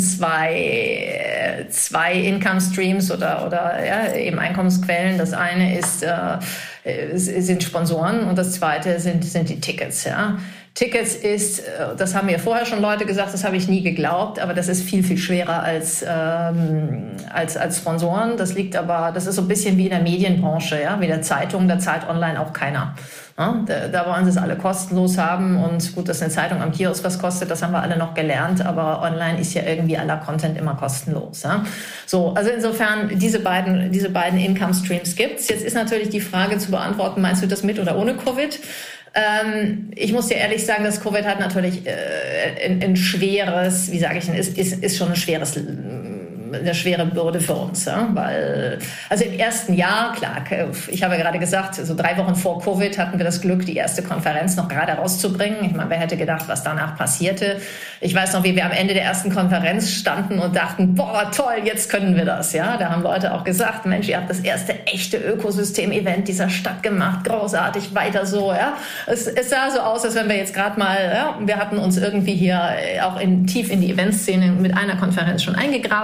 zwei, äh, zwei Income Streams oder, oder ja, eben Einkommensquellen. Das eine ist, äh, sind Sponsoren und das zweite sind, sind die Tickets. Ja. Tickets ist, das haben mir vorher schon Leute gesagt, das habe ich nie geglaubt, aber das ist viel, viel schwerer als, ähm, als, als Sponsoren. Das liegt aber, das ist so ein bisschen wie in der Medienbranche, ja, wie der Zeitung, da zahlt online auch keiner. Ja, da, da wollen sie es alle kostenlos haben und gut, dass eine Zeitung am Kiosk was kostet, das haben wir alle noch gelernt, aber online ist ja irgendwie aller Content immer kostenlos. Ja. So, also insofern, diese beiden, diese beiden Income Streams gibt's. Jetzt ist natürlich die Frage zu beantworten, meinst du das mit oder ohne Covid? Ähm, ich muss dir ehrlich sagen, das Covid hat natürlich äh, ein, ein schweres, wie sage ich denn, ist, ist, ist schon ein schweres, eine schwere Bürde für uns, ja? Weil, also im ersten Jahr, klar, ich habe ja gerade gesagt, so drei Wochen vor Covid hatten wir das Glück, die erste Konferenz noch gerade rauszubringen. Ich meine, wer hätte gedacht, was danach passierte? Ich weiß noch, wie wir am Ende der ersten Konferenz standen und dachten, boah, toll, jetzt können wir das, ja? Da haben Leute auch gesagt, Mensch, ihr habt das erste echte Ökosystem-Event dieser Stadt gemacht, großartig, weiter so, ja? Es, es sah so aus, als wenn wir jetzt gerade mal, ja, wir hatten uns irgendwie hier auch in, tief in die Eventszene mit einer Konferenz schon eingegraben, das sah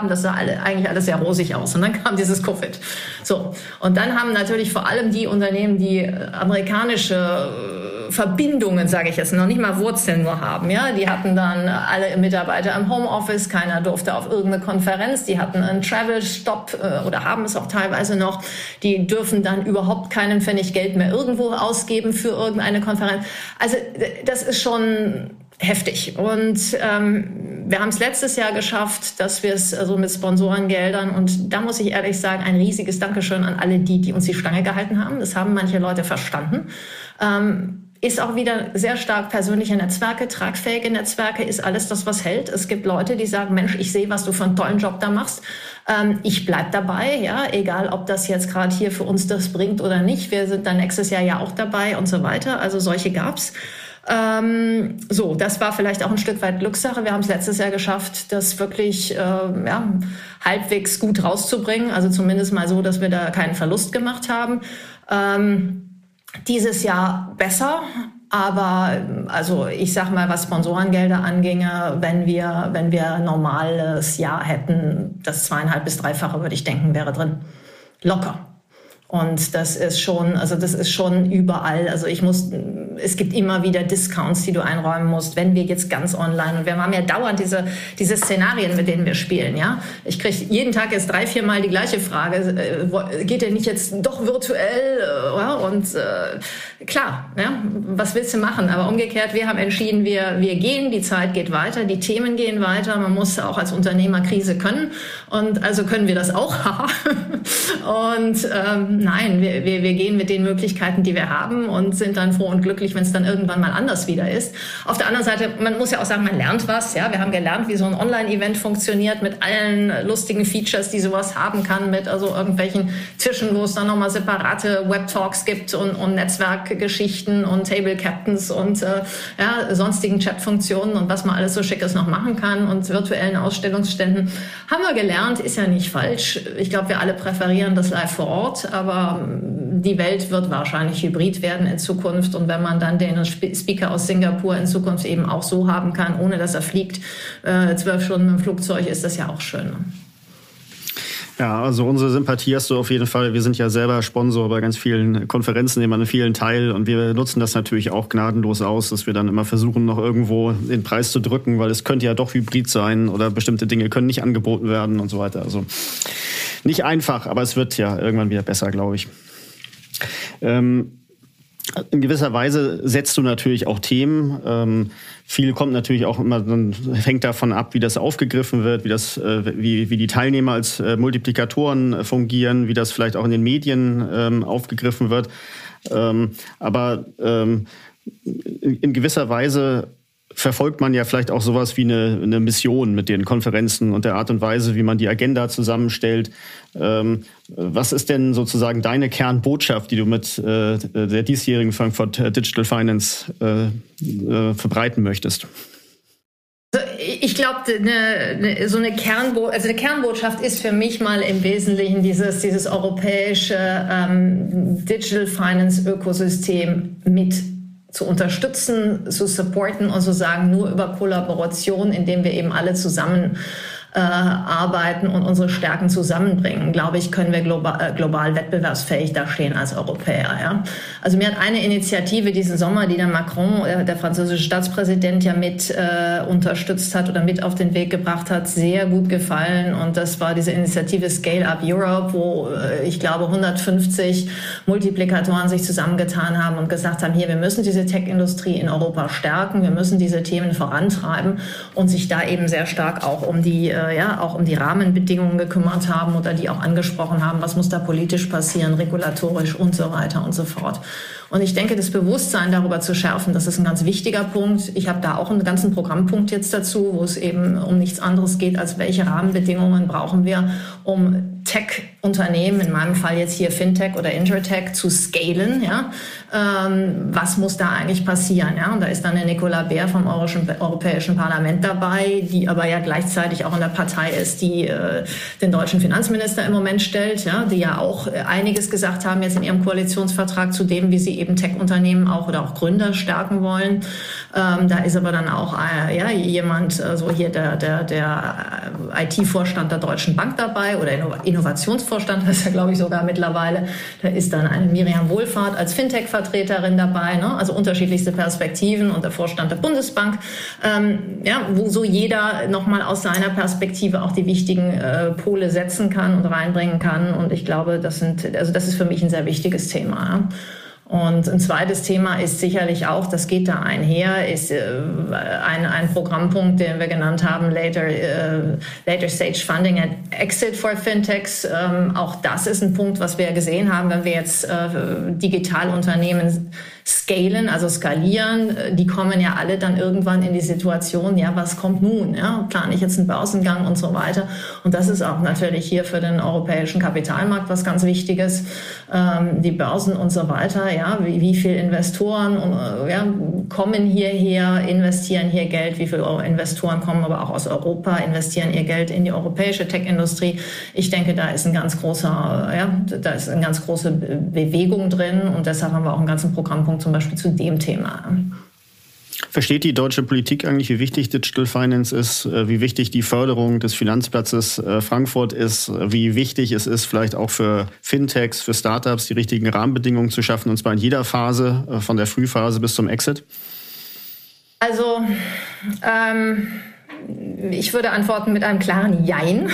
alle, eigentlich alles sehr rosig aus. Und dann kam dieses Covid. So. Und dann haben natürlich vor allem die Unternehmen, die amerikanische Verbindungen, sage ich jetzt, noch nicht mal Wurzeln nur haben. Ja, die hatten dann alle Mitarbeiter im Homeoffice, keiner durfte auf irgendeine Konferenz, die hatten einen Travel-Stop äh, oder haben es auch teilweise noch. Die dürfen dann überhaupt keinen Pfennig Geld mehr irgendwo ausgeben für irgendeine Konferenz. Also das ist schon heftig. Und ähm, wir haben es letztes Jahr geschafft, dass wir es also mit Sponsorengeldern, und da muss ich ehrlich sagen, ein riesiges Dankeschön an alle die, die uns die Stange gehalten haben. Das haben manche Leute verstanden. Ähm, ist auch wieder sehr stark persönliche Netzwerke, tragfähige Netzwerke, ist alles das, was hält. Es gibt Leute, die sagen, Mensch, ich sehe, was du für einen tollen Job da machst. Ähm, ich bleib dabei, ja, egal, ob das jetzt gerade hier für uns das bringt oder nicht. Wir sind dann nächstes Jahr ja auch dabei und so weiter. Also solche gab's. Ähm, so, das war vielleicht auch ein Stück weit Glückssache. Wir haben es letztes Jahr geschafft, das wirklich äh, ja, halbwegs gut rauszubringen. Also zumindest mal so, dass wir da keinen Verlust gemacht haben. Ähm, Dieses Jahr besser, aber also ich sag mal, was Sponsorengelder anginge, wenn wir wenn wir ein normales Jahr hätten, das zweieinhalb bis dreifache, würde ich denken, wäre drin. Locker. Und das ist schon, also das ist schon überall. Also ich muss, es gibt immer wieder Discounts, die du einräumen musst, wenn wir jetzt ganz online, und wir haben ja dauernd diese, diese Szenarien, mit denen wir spielen, ja. Ich kriege jeden Tag jetzt drei, vier Mal die gleiche Frage, äh, geht der nicht jetzt doch virtuell? Äh, ja? Und äh, klar, ja, was willst du machen? Aber umgekehrt, wir haben entschieden, wir, wir gehen, die Zeit geht weiter, die Themen gehen weiter, man muss auch als Unternehmer Krise können, und also können wir das auch. Und ähm, nein, wir, wir, wir gehen mit den Möglichkeiten, die wir haben, und sind dann froh und glücklich, wenn es dann irgendwann mal anders wieder ist. Auf der anderen Seite, man muss ja auch sagen, man lernt was. Ja, wir haben gelernt, wie so ein Online-Event funktioniert, mit allen lustigen Features, die sowas haben kann, mit also irgendwelchen Tischen, wo es dann nochmal separate Web-Talks gibt und, und Netzwerkgeschichten und Table Captains und äh, ja, sonstigen Chat-Funktionen und was man alles so Schickes noch machen kann, und virtuellen Ausstellungsständen. Haben wir gelernt, ist ja nicht falsch. Ich glaube, wir alle präferieren das live vor Ort, aber die Welt wird wahrscheinlich hybrid werden in Zukunft, und wenn man dann den Speaker aus Singapur in Zukunft eben auch so haben kann, ohne dass er fliegt, äh, zwölf Stunden im Flugzeug, ist das ja auch schön. Ne? Ja, also unsere Sympathie hast du auf jeden Fall. Wir sind ja selber Sponsor bei ganz vielen Konferenzen, nehmen an vielen teil, und wir nutzen das natürlich auch gnadenlos aus, dass wir dann immer versuchen, noch irgendwo den Preis zu drücken, weil es könnte ja doch hybrid sein oder bestimmte Dinge können nicht angeboten werden und so weiter. Also nicht einfach, aber es wird ja irgendwann wieder besser, glaube ich. Ähm, in gewisser Weise setzt du natürlich auch Themen. Ähm, viel kommt natürlich auch immer, dann hängt davon ab, wie das aufgegriffen wird, wie das, äh, wie, wie die Teilnehmer als äh, Multiplikatoren äh, fungieren, wie das vielleicht auch in den Medien ähm, aufgegriffen wird. Ähm, aber ähm, in, in gewisser Weise verfolgt man ja vielleicht auch sowas wie eine, eine Mission mit den Konferenzen und der Art und Weise, wie man die Agenda zusammenstellt. Ähm, was ist denn sozusagen deine Kernbotschaft, die du mit äh, der diesjährigen Frankfurt Digital Finance äh, äh, verbreiten möchtest? Ich glaube, ne, ne, so eine Kernbotschaft, also eine Kernbotschaft ist für mich mal im Wesentlichen dieses, dieses europäische ähm, Digital Finance Ökosystem mit zu unterstützen, zu supporten und zu sagen, nur über Kollaboration, indem wir eben alle zusammen äh, arbeiten und unsere Stärken zusammenbringen, glaube ich, können wir global, äh, global wettbewerbsfähig dastehen als Europäer. Ja? Also mir hat eine Initiative diesen Sommer, die der Macron, äh, der französische Staatspräsident, ja mit äh, unterstützt hat oder mit auf den Weg gebracht hat, sehr gut gefallen. Und das war diese Initiative Scale Up Europe, wo äh, ich glaube hundertfünfzig Multiplikatoren sich zusammengetan haben und gesagt haben, hier, wir müssen diese Tech-Industrie in Europa stärken, wir müssen diese Themen vorantreiben und sich da eben sehr stark auch um die äh, ja auch um die Rahmenbedingungen gekümmert haben oder die auch angesprochen haben, was muss da politisch passieren, regulatorisch und so weiter und so fort. Und ich denke, das Bewusstsein darüber zu schärfen, das ist ein ganz wichtiger Punkt. Ich habe da auch einen ganzen Programmpunkt jetzt dazu, wo es eben um nichts anderes geht, als welche Rahmenbedingungen brauchen wir, um Tech-Unternehmen, in meinem Fall jetzt hier Fintech oder Intertech, zu scalen. Ja? Ähm, was muss da eigentlich passieren? Ja? Und da ist dann der Nicola Beer vom Europäischen Parlament dabei, die aber ja gleichzeitig auch in der Partei ist, die äh, den deutschen Finanzminister im Moment stellt, ja? Die ja auch einiges gesagt haben jetzt in ihrem Koalitionsvertrag zu dem, wie sie eben Tech-Unternehmen auch oder auch Gründer stärken wollen. Ähm, da ist aber dann auch äh, ja, jemand, äh, so hier der, der, der I T-Vorstand der Deutschen Bank dabei oder Innovationsvorstand, das ist ja, glaube ich, sogar mittlerweile. Da ist dann eine Miriam Wohlfahrt als Fintech-Vertreterin dabei, ne? Also unterschiedlichste Perspektiven und der Vorstand der Bundesbank, ähm, ja, wo so jeder nochmal aus seiner Perspektive auch die wichtigen äh, Pole setzen kann und reinbringen kann. Und ich glaube, das sind, also das ist für mich ein sehr wichtiges Thema. Ja. Und ein zweites Thema ist sicherlich auch, das geht da einher, ist äh, ein, ein Programmpunkt, den wir genannt haben, Later, äh, Later Stage Funding and Exit for Fintechs. Ähm, auch das ist ein Punkt, was wir gesehen haben, wenn wir jetzt äh, Digitalunternehmen scalen, also skalieren, die kommen ja alle dann irgendwann in die Situation, ja, was kommt nun? Ja? Plane ich jetzt einen Börsengang und so weiter? Und das ist auch natürlich hier für den europäischen Kapitalmarkt was ganz Wichtiges. Ähm, die Börsen und so weiter, ja, wie, wie viel Investoren äh, ja, kommen hierher, investieren hier Geld, wie viele Investoren kommen aber auch aus Europa, investieren ihr Geld in die europäische Tech-Industrie. Ich denke, da ist ein ganz großer, ja, da ist eine ganz große Bewegung drin und deshalb haben wir auch einen ganzen Programmpunkt zum Beispiel zu dem Thema. Versteht die deutsche Politik eigentlich, wie wichtig Digital Finance ist, wie wichtig die Förderung des Finanzplatzes Frankfurt ist, wie wichtig es ist, vielleicht auch für Fintechs, für Startups die richtigen Rahmenbedingungen zu schaffen, und zwar in jeder Phase, von der Frühphase bis zum Exit? Also, ähm, ich würde antworten mit einem klaren Jein.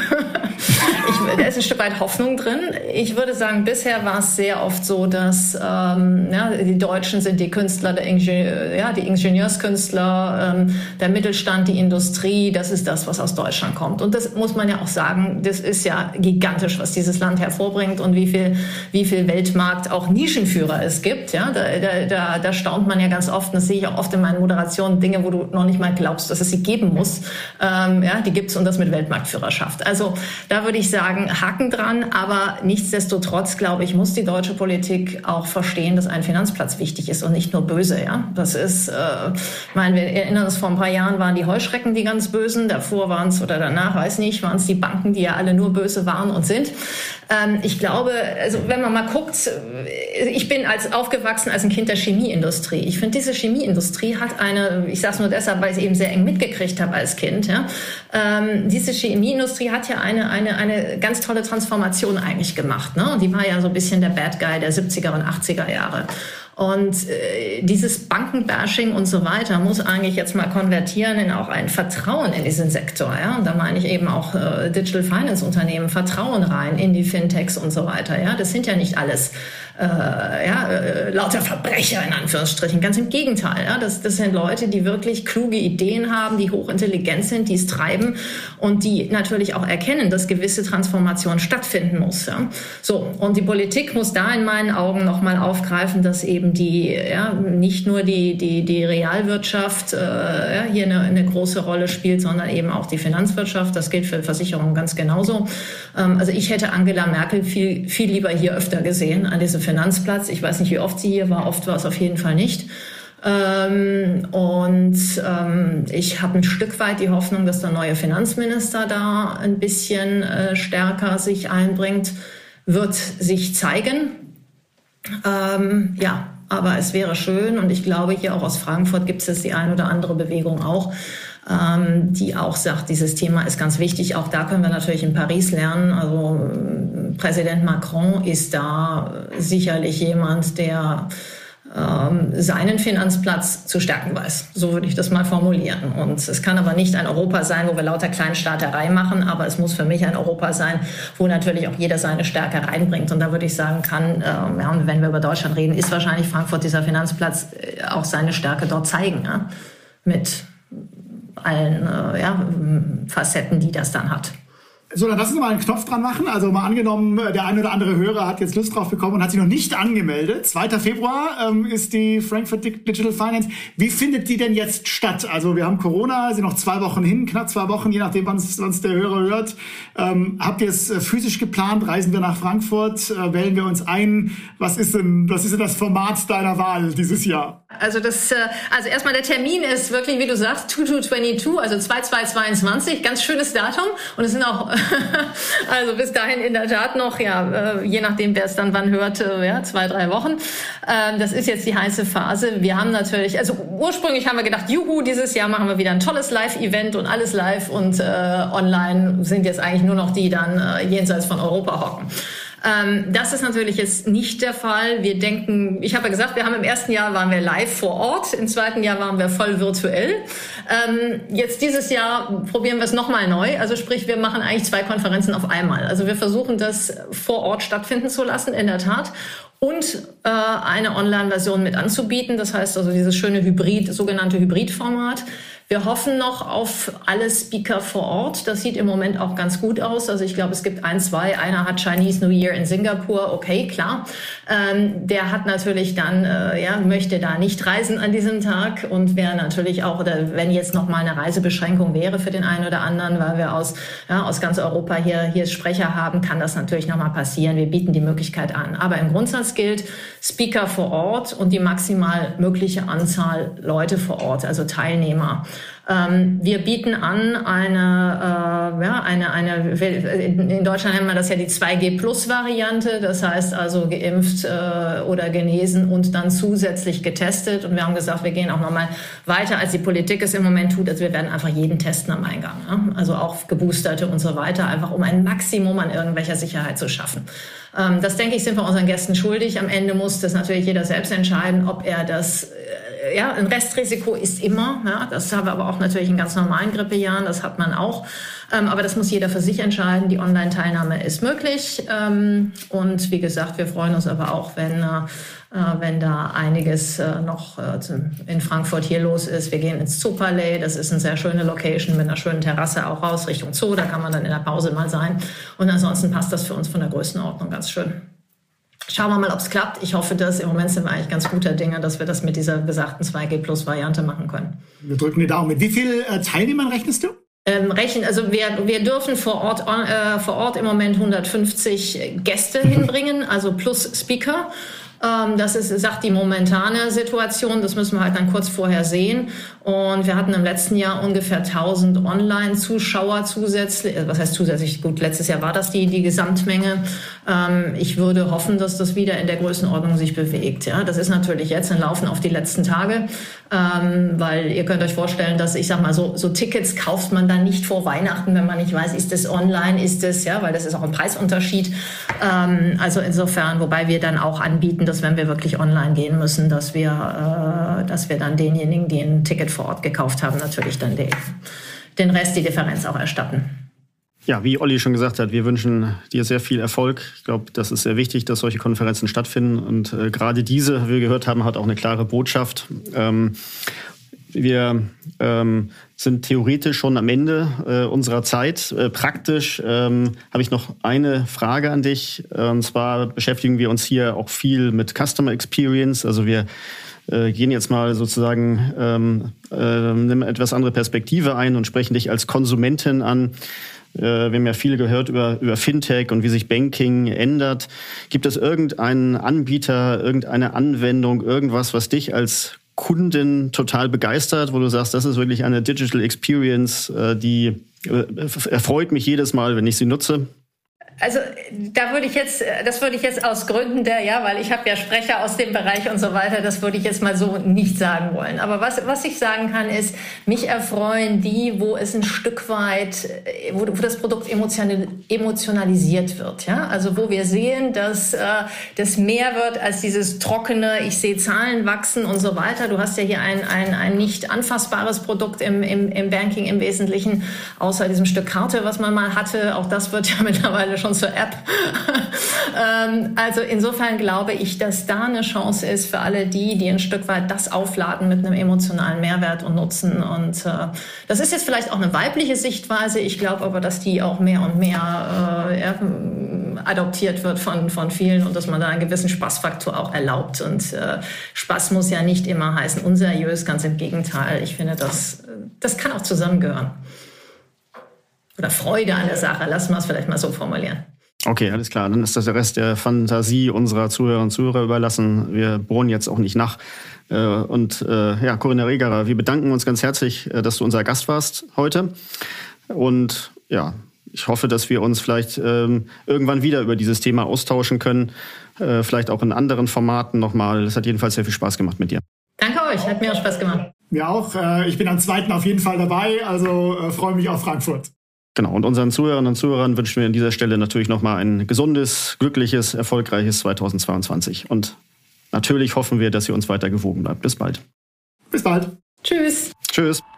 Ich, da ist ein Stück weit Hoffnung drin. Ich würde sagen, bisher war es sehr oft so, dass ähm, ja, die Deutschen sind die Künstler, der Ingenieur, ja, die Ingenieurskünstler, ähm, der Mittelstand, die Industrie. Das ist das, was aus Deutschland kommt. Und das muss man ja auch sagen, das ist ja gigantisch, was dieses Land hervorbringt und wie viel, wie viel Weltmarkt auch Nischenführer es gibt. Ja, da, da, da, da staunt man ja ganz oft. Das sehe ich auch oft in meinen Moderationen, Dinge, wo du noch nicht mal glaubst, dass es sie geben muss. Ähm, ja, die gibt's und das mit Weltmarktführerschaft. Also da würde ich sagen, Haken dran, aber nichtsdestotrotz, glaube ich, muss die deutsche Politik auch verstehen, dass ein Finanzplatz wichtig ist und nicht nur böse. Ja, das ist, äh, ich meine, wir erinnern uns, vor ein paar Jahren waren die Heuschrecken die ganz Bösen, davor waren es oder danach, weiß nicht, waren es die Banken, die ja alle nur böse waren und sind. Ähm, ich glaube, also wenn man mal guckt, ich bin als aufgewachsen als ein Kind der Chemieindustrie. Ich finde, diese Chemieindustrie hat eine, ich sage es nur deshalb, weil ich es eben sehr eng mitgekriegt habe als Kind. Ja, ähm, diese Chemieindustrie hat ja eine eine eine ganz tolle Transformation eigentlich gemacht. Ne? Und die war ja so ein bisschen der Bad Guy der siebziger und achtziger Jahre. Und äh, dieses Bankenbashing und so weiter muss eigentlich jetzt mal konvertieren in auch ein Vertrauen in diesen Sektor. Ja? Und da meine ich eben auch äh, Digital Finance Unternehmen, Vertrauen rein in die Fintechs und so weiter. Ja? Das sind ja nicht alles äh, ja, äh, lauter Verbrecher in Anführungsstrichen. Ganz im Gegenteil. Ja? Das, das sind Leute, die wirklich kluge Ideen haben, die hochintelligent sind, die es treiben und die natürlich auch erkennen, dass gewisse Transformation stattfinden muss. Ja? So, und die Politik muss da in meinen Augen nochmal aufgreifen, dass eben die, ja, nicht nur die, die, die Realwirtschaft äh, ja, hier eine, eine große Rolle spielt, sondern eben auch die Finanzwirtschaft. Das gilt für Versicherungen ganz genauso. Ähm, also ich hätte Angela Merkel viel, viel lieber hier öfter gesehen, an diesem Finanzplatz. Ich weiß nicht, wie oft sie hier war. Oft war es auf jeden Fall nicht. Ähm, und ähm, ich habe ein Stück weit die Hoffnung, dass der neue Finanzminister da ein bisschen äh, stärker sich einbringt, wird sich zeigen. Ähm, ja, aber es wäre schön, und ich glaube, hier auch aus Frankfurt gibt es jetzt die ein oder andere Bewegung auch, ähm, die auch sagt, dieses Thema ist ganz wichtig. Auch da können wir natürlich in Paris lernen. Also äh, Präsident Macron ist da sicherlich jemand, der ähm, seinen Finanzplatz zu stärken weiß. So würde ich das mal formulieren. Und es kann aber nicht ein Europa sein, wo wir lauter Kleinstaaterei machen, aber es muss für mich ein Europa sein, wo natürlich auch jeder seine Stärke reinbringt. Und da würde ich sagen, kann, ähm, ja, und wenn wir über Deutschland reden, ist wahrscheinlich Frankfurt, dieser Finanzplatz, äh, auch seine Stärke dort zeigen, ja? Mit allen äh, ja, Facetten, die das dann hat. So, dann lassen Sie mal einen Knopf dran machen. Also mal angenommen, der ein oder andere Hörer hat jetzt Lust drauf bekommen und hat sich noch nicht angemeldet. zweiter Februar ähm, ist die Frankfurt Digital Finance. Wie findet die denn jetzt statt? Also wir haben Corona, sind noch zwei Wochen hin, knapp zwei Wochen, je nachdem, wann es der Hörer hört. Ähm, habt ihr es physisch geplant? Reisen wir nach Frankfurt? Äh, wählen wir uns ein? Was ist denn, was ist denn das Format deiner Wahl dieses Jahr? Also das, also erstmal der Termin ist wirklich, wie du sagst, zwei zwei zweiundzwanzig, also zwei zwei zweiundzwanzig, ganz schönes Datum. Und es sind auch Also bis dahin in der Tat noch, ja, je nachdem, wer es dann wann hört, ja, zwei, drei Wochen. Das ist jetzt die heiße Phase. Wir haben natürlich, also ursprünglich haben wir gedacht, juhu, dieses Jahr machen wir wieder ein tolles Live-Event und alles live und äh, online sind jetzt eigentlich nur noch die dann äh, jenseits von Europa hocken. Ähm, das ist natürlich jetzt nicht der Fall. Wir denken, ich habe ja gesagt, wir haben im ersten Jahr waren wir live vor Ort, im zweiten Jahr waren wir voll virtuell. Ähm, jetzt dieses Jahr probieren wir es nochmal neu. Also sprich, wir machen eigentlich zwei Konferenzen auf einmal. Also wir versuchen das vor Ort stattfinden zu lassen, in der Tat. Und äh, eine Online-Version mit anzubieten. Das heißt also dieses schöne Hybrid, sogenannte Hybridformat. Wir hoffen noch auf alle Speaker vor Ort. Das sieht im Moment auch ganz gut aus. Also ich glaube, es gibt ein, zwei. Einer hat Chinese New Year in Singapur. Okay, klar. Ähm, der hat natürlich dann, äh, ja, möchte da nicht reisen an diesem Tag und wäre natürlich auch, oder wenn jetzt noch mal eine Reisebeschränkung wäre für den einen oder anderen, weil wir aus, ja, aus ganz Europa hier, hier Sprecher haben, kann das natürlich noch mal passieren. Wir bieten die Möglichkeit an. Aber im Grundsatz gilt Speaker vor Ort und die maximal mögliche Anzahl Leute vor Ort, also Teilnehmer. Ähm, wir bieten an eine, äh, ja, eine, eine, in Deutschland nennt man das ja die zwei G Plus Variante, das heißt also geimpft äh, oder genesen und dann zusätzlich getestet. Und wir haben gesagt, wir gehen auch nochmal weiter, als die Politik es im Moment tut. Also wir werden einfach jeden testen am Eingang, ja? Also auch Geboosterte und so weiter, einfach um ein Maximum an irgendwelcher Sicherheit zu schaffen. Ähm, das, denke ich, sind wir unseren Gästen schuldig. Am Ende muss das natürlich jeder selbst entscheiden, ob er das, ja, ein Restrisiko ist immer, ja, das haben wir aber auch natürlich in ganz normalen Grippejahren, das hat man auch, ähm, aber das muss jeder für sich entscheiden. Die Online-Teilnahme ist möglich, ähm, und wie gesagt, wir freuen uns aber auch, wenn, äh, wenn da einiges äh, noch äh, in Frankfurt hier los ist. Wir gehen ins Zoopalais, das ist eine sehr schöne Location mit einer schönen Terrasse auch raus Richtung Zoo, da kann man dann in der Pause mal sein und ansonsten passt das für uns von der Größenordnung ganz schön. Schauen wir mal, ob es klappt. Ich hoffe, dass im Moment sind wir eigentlich ganz guter Dinge, dass wir das mit dieser besagten zwei G Plus Variante machen können. Wir drücken die Daumen. Mit wie vielen äh, Teilnehmern rechnest du? Ähm, rechnen, also wir, wir dürfen vor Ort, äh, vor Ort im Moment hundertfünfzig Gäste hinbringen, also plus Speaker. Ähm, das ist, sagt die momentane Situation. Das müssen wir halt dann kurz vorher sehen. Und wir hatten im letzten Jahr ungefähr tausend Online-Zuschauer zusätzlich. Was heißt zusätzlich? Gut, letztes Jahr war das die, die Gesamtmenge. Ähm, ich würde hoffen, dass das wieder in der Größenordnung sich bewegt. Ja, das ist natürlich jetzt ein Laufen auf die letzten Tage. Ähm, weil ihr könnt euch vorstellen, dass, ich sag mal, so, so Tickets kauft man dann nicht vor Weihnachten, wenn man nicht weiß, ist das online, ist das, ja, weil das ist auch ein Preisunterschied. Ähm, also insofern, wobei wir dann auch anbieten, dass wenn wir wirklich online gehen müssen, dass wir, äh, dass wir dann denjenigen, die ein Ticket vor Ort gekauft haben, natürlich dann den, den Rest, die Differenz auch erstatten. Ja, wie Olli schon gesagt hat, wir wünschen dir sehr viel Erfolg. Ich glaube, das ist sehr wichtig, dass solche Konferenzen stattfinden. Und äh, gerade diese, wie wir gehört haben, hat auch eine klare Botschaft. Ähm, wir ähm, sind theoretisch schon am Ende äh, unserer Zeit. Äh, praktisch ähm, habe ich noch eine Frage an dich. Äh, und zwar beschäftigen wir uns hier auch viel mit Customer Experience. Also wir äh, gehen jetzt mal sozusagen ähm, äh, eine etwas andere Perspektive ein und sprechen dich als Konsumentin an. Wir haben ja viel gehört über, über Fintech und wie sich Banking ändert. Gibt es irgendeinen Anbieter, irgendeine Anwendung, irgendwas, was dich als Kundin total begeistert, wo du sagst, das ist wirklich eine Digital Experience, die erfreut mich jedes Mal, wenn ich sie nutze? Also da würde ich jetzt, das würde ich jetzt aus Gründen der, ja, weil ich habe ja Sprecher aus dem Bereich und so weiter, das würde ich jetzt mal so nicht sagen wollen. Aber was, was ich sagen kann, ist, mich erfreuen die, wo es ein Stück weit, wo, wo das Produkt emotional, emotionalisiert wird, ja. Also wo wir sehen, dass äh, das mehr wird als dieses trockene, ich sehe Zahlen wachsen und so weiter. Du hast ja hier ein, ein, ein nicht anfassbares Produkt im, im, im Banking im Wesentlichen, außer diesem Stück Karte, was man mal hatte. Auch das wird ja mittlerweile schon zur App. ähm, also insofern glaube ich, dass da eine Chance ist für alle die, die ein Stück weit das aufladen mit einem emotionalen Mehrwert und Nutzen. Und äh, das ist jetzt vielleicht auch eine weibliche Sichtweise. Ich glaube aber, dass die auch mehr und mehr äh, ja, adoptiert wird von, von vielen und dass man da einen gewissen Spaßfaktor auch erlaubt. Und äh, Spaß muss ja nicht immer heißen unseriös, ganz im Gegenteil. Ich finde, das, das kann auch zusammengehören. Oder Freude an der Sache, lassen wir es vielleicht mal so formulieren. Okay, alles klar. Dann ist das der Rest der Fantasie unserer Zuhörer und Zuhörer überlassen. Wir bohren jetzt auch nicht nach. Und ja, Corinna Regerer, wir bedanken uns ganz herzlich, dass du unser Gast warst heute. Und ja, ich hoffe, dass wir uns vielleicht ähm, irgendwann wieder über dieses Thema austauschen können. Äh, vielleicht auch in anderen Formaten nochmal. Es hat jedenfalls sehr viel Spaß gemacht mit dir. Danke euch, hat mir auch Spaß gemacht. Mir auch. Äh, ich bin am zweiten auf jeden Fall dabei, also äh, freue mich auf Frankfurt. Genau, und unseren Zuhörerinnen und Zuhörern wünschen wir an dieser Stelle natürlich nochmal ein gesundes, glückliches, erfolgreiches zweitausendzweiundzwanzig. Und natürlich hoffen wir, dass ihr uns weiter gewogen bleibt. Bis bald. Bis bald. Tschüss. Tschüss.